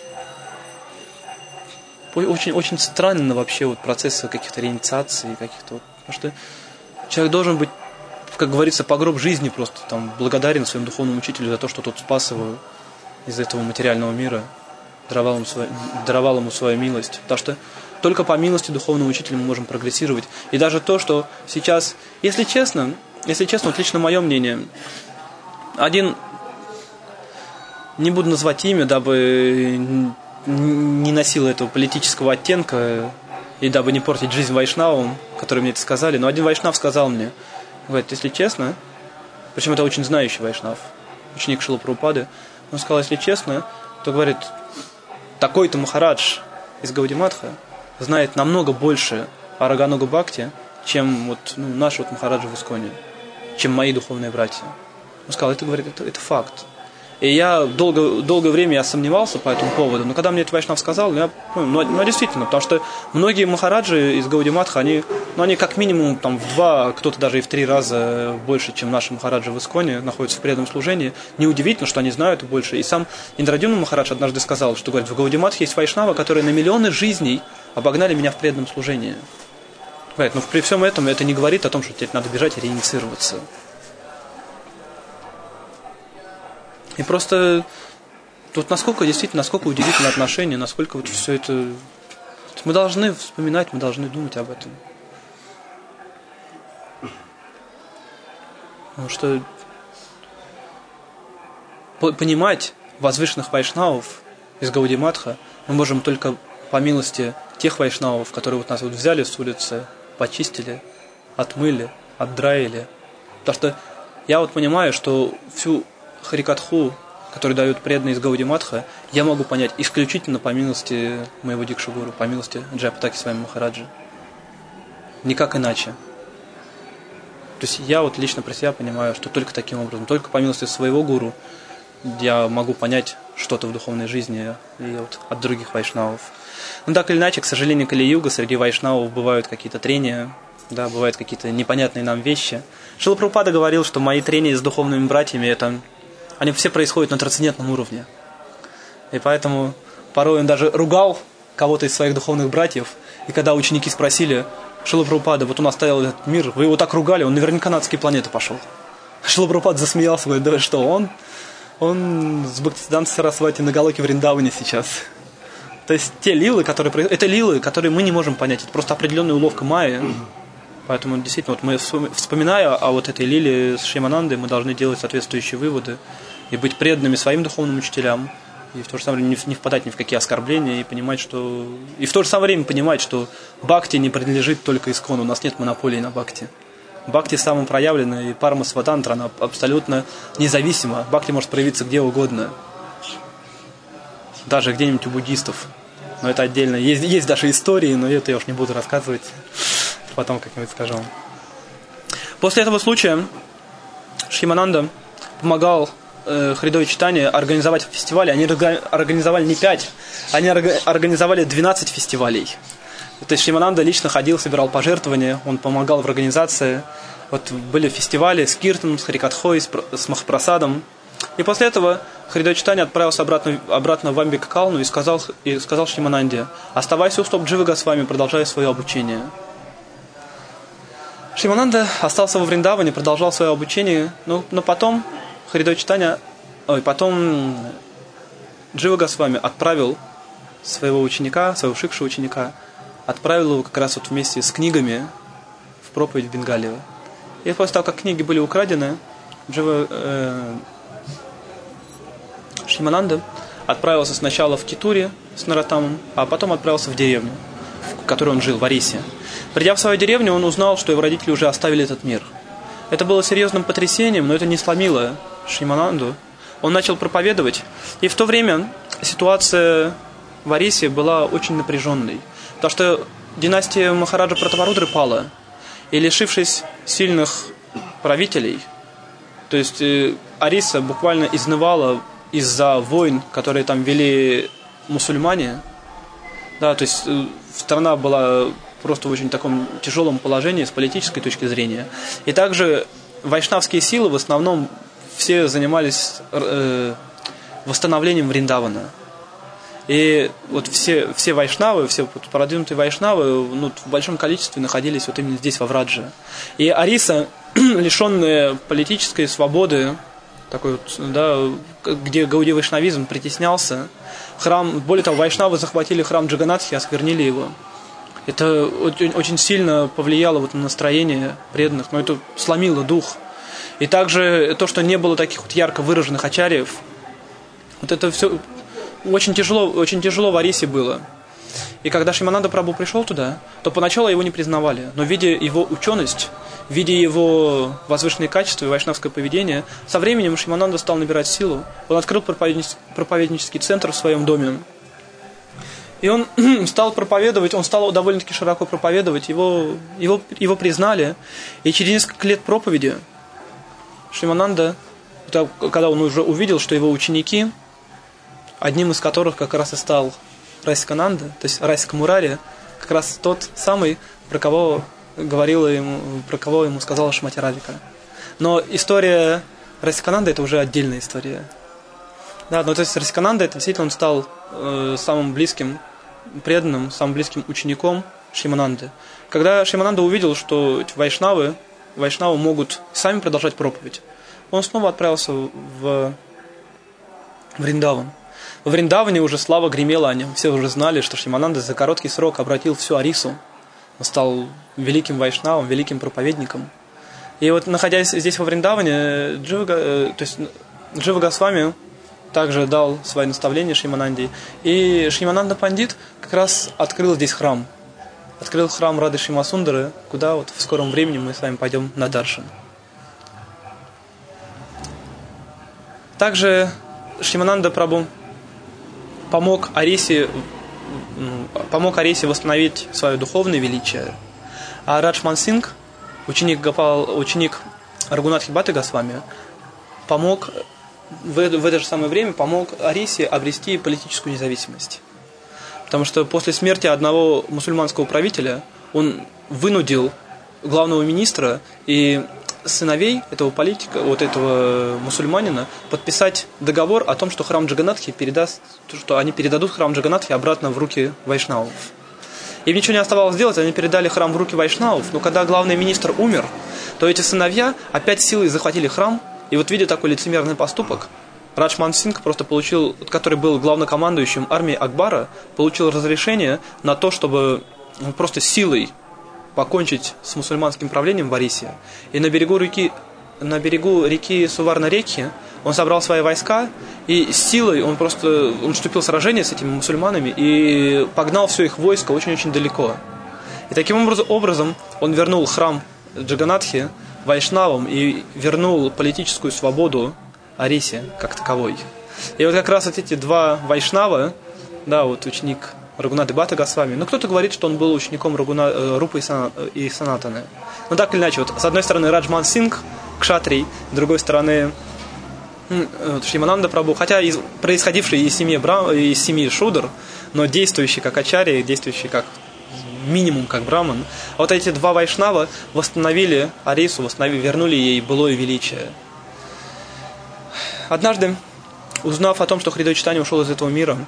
Очень, очень странно вообще вот процессы каких-то реинициаций, потому что человек должен быть, как говорится, по гроб жизни просто там благодарен своему духовному учителю за то, что тот спас его из этого материального мира, даровал ему свою милость. Потому что только по милости духовного учителя мы можем прогрессировать. И даже то, что сейчас, если честно, вот лично мое мнение, не буду называть имя, дабы не носило этого политического оттенка и дабы не портить жизнь вайшнавам, которые мне это сказали, но один вайшнав сказал мне, говорит: если честно, причем это очень знающий вайшнав, ученик Шрилы Прабхупады, он сказал: если честно, то, говорит, такой-то Махарадж из Гаудиматха знает намного больше о Рагануга Бхакти, чем наши Махараджи в Исконе, чем мои духовные братья. Он сказал: это факт. И я долгое время сомневался по этому поводу, но когда мне этот вайшнав сказал, я понял, действительно, потому что многие махараджи из Гаудиматха, они как минимум в 2, кто-то даже и в 3 раза больше, чем наши махараджи в Исконе, находятся в преданном служении. Неудивительно, что они знают больше. И сам Индрадюмна Махарадж однажды сказал, что, говорит, в Гаудиматхе есть вайшнавы, которые на миллионы жизней обогнали меня в преданном служении. Говорит, но при всем этом это не говорит о том, что тебе надо бежать и реинициироваться. И просто тут насколько удивительное отношение, насколько вот все это... Мы должны вспоминать, мы должны думать об этом. Потому что понимать возвышенных вайшнавов из Гаудиматха мы можем только по милости тех вайшнавов, которые нас взяли с улицы, почистили, отмыли, отдраили. Потому что я понимаю, что всю харикатху, который дают преданные из Гаудиматха, я могу понять исключительно по милости моего Дикшагуру, по милости Джайапатаки с вами Махараджи. Никак иначе. То есть я лично про себя понимаю, что только таким образом, только по милости своего гуру я могу понять что-то в духовной жизни и от других вайшнавов. Но так или иначе, к сожалению, Кали-юга, среди вайшнавов бывают какие-то трения, да, бывают какие-то непонятные нам вещи. Шрила Прабхупада говорил, что мои трения с духовными братьями, они все происходят на трансцендентном уровне. И поэтому порой он даже ругал кого-то из своих духовных братьев. И когда ученики спросили: Шрила Прабхупада, вот он оставил этот мир, вы его так ругали, он наверняка на адские планеты пошел. Шрила Прабхупада засмеялся, говорит: да что, он с Бхактисиданта Сарасвати на Галоке Вриндаване сейчас. То есть те лилы, которые мы не можем понять, это просто определенная уловка майя. Поэтому действительно, вот мы, вспоминая о вот этой лилии с Шриманандой, мы должны делать соответствующие выводы и быть преданными своим духовным учителям, и в то же самое время не впадать ни в какие оскорбления, и понимать, что... И в то же самое время понимать, что бхакти не принадлежит только искону, у нас нет монополии на бхакти. Бхакти самопроявлена, и парама сватантра, она абсолютно независима. Бхакти может проявиться где угодно. Даже где-нибудь у буддистов. Но это отдельно. Есть даже истории, но это я уж не буду рассказывать. Потом как-нибудь скажу. После этого случая Шримананда помогал Харидой Чайтанье организовать фестивали. Они организовали не 5, они организовали 12 фестивалей. То есть Шримананда лично ходил, собирал пожертвования, он помогал в организации. Вот были фестивали с Киртаном, с Харикатхой, с Махапрасадом. И после этого Харидой Чайтанье отправился обратно в Амбика-Калну и сказал Шримананде: оставайся у стоп Дживы Госвами, продолжай свое обучение. Шримананда остался во Вриндаване, продолжал свое обучение, но потом потом Джива Госвами отправил своего ученика, своего шикшу ученика, отправил его как раз вот вместе с книгами в проповедь в Бенгалию. И после того, как книги были украдены, Шримананда отправился сначала в Китуре с Наратамом, а потом отправился в деревню, в которой он жил, в Арисе. Придя в свою деревню, он узнал, что его родители уже оставили этот мир. Это было серьезным потрясением, но это не сломило Шримананду. Он начал проповедовать, и в то время ситуация в Арисе была очень напряженной, потому что династия Махараджа Пратапарудры пала, и лишившись сильных правителей, то есть Ариса буквально изнывала из-за войн, которые там вели мусульмане. Да, то есть страна была просто в очень таком тяжелом положении с политической точки зрения. И также вайшнавские силы в основном все занимались восстановлением Вриндавана. И вот все вайшнавы, все продвинутые вайшнавы в большом количестве находились вот именно здесь, во Врадже. И Ариса, лишенная политической свободы, такой вот, да, где гаудия-вайшнавизм притеснялся, более того, вайшнавы захватили храм Джаганатхи, осквернили его. Это очень, очень сильно повлияло вот на настроение преданных, но это сломило дух. И также то, что не было таких вот ярко выраженных ачарьев, вот это все очень тяжело в Арисе было. И когда Шримананда Прабху пришел туда, то поначалу его не признавали, но видя его ученость, видя его возвышенные качества и вайшнавское поведение, со временем Шримананда стал набирать силу. Он открыл проповеднический центр в своем доме. И он стал проповедовать, он стал довольно-таки широко проповедовать, его признали. И через несколько лет проповеди Шримананда, когда он уже увидел, что его ученики, одним из которых как раз и стал Расикананда, то есть Расика Мурари, как раз тот самый, про кого ему сказала Шримати Радхика. Но история Расикананда — это уже отдельная история. Да, то есть Расикананда, это действительно он стал самым близким преданным, самым близким учеником Шримананды. Когда Шримананда увидел, что вайшнавы могут сами продолжать проповедь, он снова отправился в Вриндаван. В Вриндаване уже слава гремела о нем. Все уже знали, что Шримананда за короткий срок обратил всю Арису. Он стал великим вайшнавом, великим проповедником. И вот, находясь здесь во Вриндаване, Джива Госвами также дал свои наставления Шримананде. И Шримананда Пандит как раз открыл здесь храм. Открыл храм Рады Шримасундары, куда вот в скором времени мы с вами пойдем на даршан. Также Шримананда Прабху помог Арисе восстановить свое духовное величие. А Раджман Сингх, ученик Рагунатхи Бхатты Госвами, помог в это же самое время Арисе обрести политическую независимость. Потому что после смерти одного мусульманского правителя он вынудил главного министра и сыновей этого политика, вот этого мусульманина, подписать договор о том, что храм Джаганатхи они передадут храм Джаганатхи обратно в руки вайшнавов. Им ничего не оставалось делать, они передали храм в руки вайшнавов, но когда главный министр умер, то эти сыновья опять силой захватили храм, и вот видя такой лицемерный поступок, Раджман Сингх который был главнокомандующим армией Акбара, получил разрешение на то, чтобы просто силой покончить с мусульманским правлением в Арисе. И на берегу реки Суварна-Реки он собрал свои войска, и с силой он вступил в сражение с этими мусульманами и погнал все их войско очень-очень далеко. И таким образом он вернул храм Джаганатхи вайшнавам и вернул политическую свободу Арисе как таковой. И вот как раз вот эти два вайшнава, да, вот ученик Рагунаты Бхатта Госвами, но кто-то говорит, что он был учеником Рупы и Санатаны. Но так или иначе, вот с одной стороны Раджман Сингх, кшатрий, с другой стороны Шримананда Прабху, хотя происходивший из семьи Шудр, но действующий как ачарья, действующий как минимум как браман. А вот эти два вайшнава восстановили Арису, вернули ей былое величие. Однажды, узнав о том, что Хридой Чайтанья ушел из этого мира,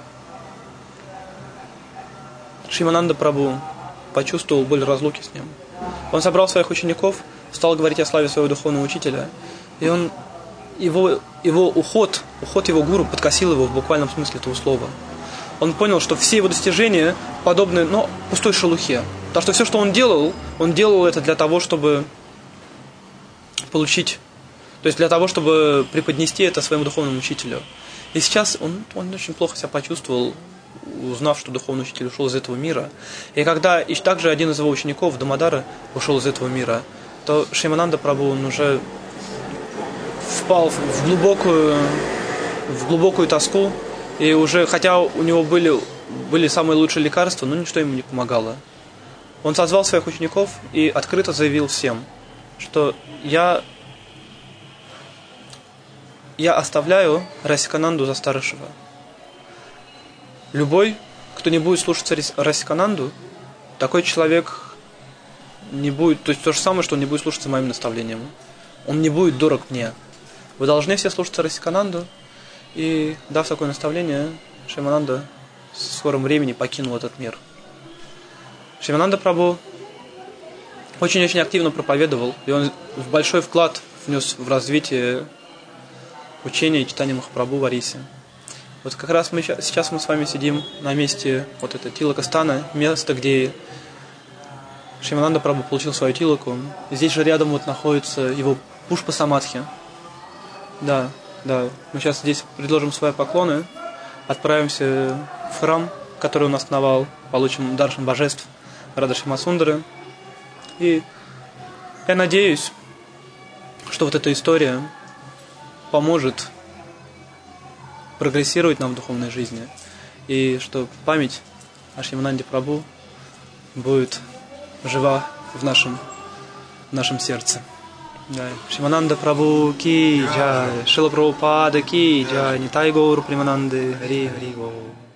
Шримананда Прабху почувствовал боль разлуки с ним. Он собрал своих учеников, стал говорить о славе своего духовного учителя, и его уход его гуру подкосил его в буквальном смысле этого слова. Он понял, что все его достижения подобны, пустой шелухе. Потому что все, что он делал это для того, чтобы получить, то есть для того, чтобы преподнести это своему духовному учителю. И сейчас он очень плохо себя почувствовал, узнав, что духовный учитель ушел из этого мира. И когда также один из его учеников, Дамодара, ушел из этого мира, то Шримананда Прабху, он уже впал в глубокую тоску. И уже, хотя у него были самые лучшие лекарства, но ничто ему не помогало. Он созвал своих учеников и открыто заявил всем, что я оставляю Расикананду за Старышева. Любой, кто не будет слушаться Расикананду, такой человек не будет, то есть то же самое, что он не будет слушаться моим наставлениям. Он не будет дорог мне. Вы должны все слушаться Расикананду. И, дав такое наставление, Шримананда в скором времени покинул этот мир. Шримананда Прабху очень-очень активно проповедовал, и он большой вклад внес в развитие учения Чайтаньи Махапрабху в Арисе. Вот как раз сейчас мы с вами сидим на месте вот это Тилака-стана, место, где Шримананда Прабху получил свою тилаку. И здесь же рядом вот находится его Пушпа-самадхи. Да, мы сейчас здесь предложим свои поклоны, отправимся в храм, который он основал, получим даршан божеств Рады Шьямасундры. И я надеюсь, что вот эта история поможет прогрессировать нам в духовной жизни, и что память о Шримананде Прабху будет жива в нашем сердце. Шримананда Прабху ки джай, Шрила Прабхупада ки джай, Нитай Гаур Примананды, Хари Хари Гаур.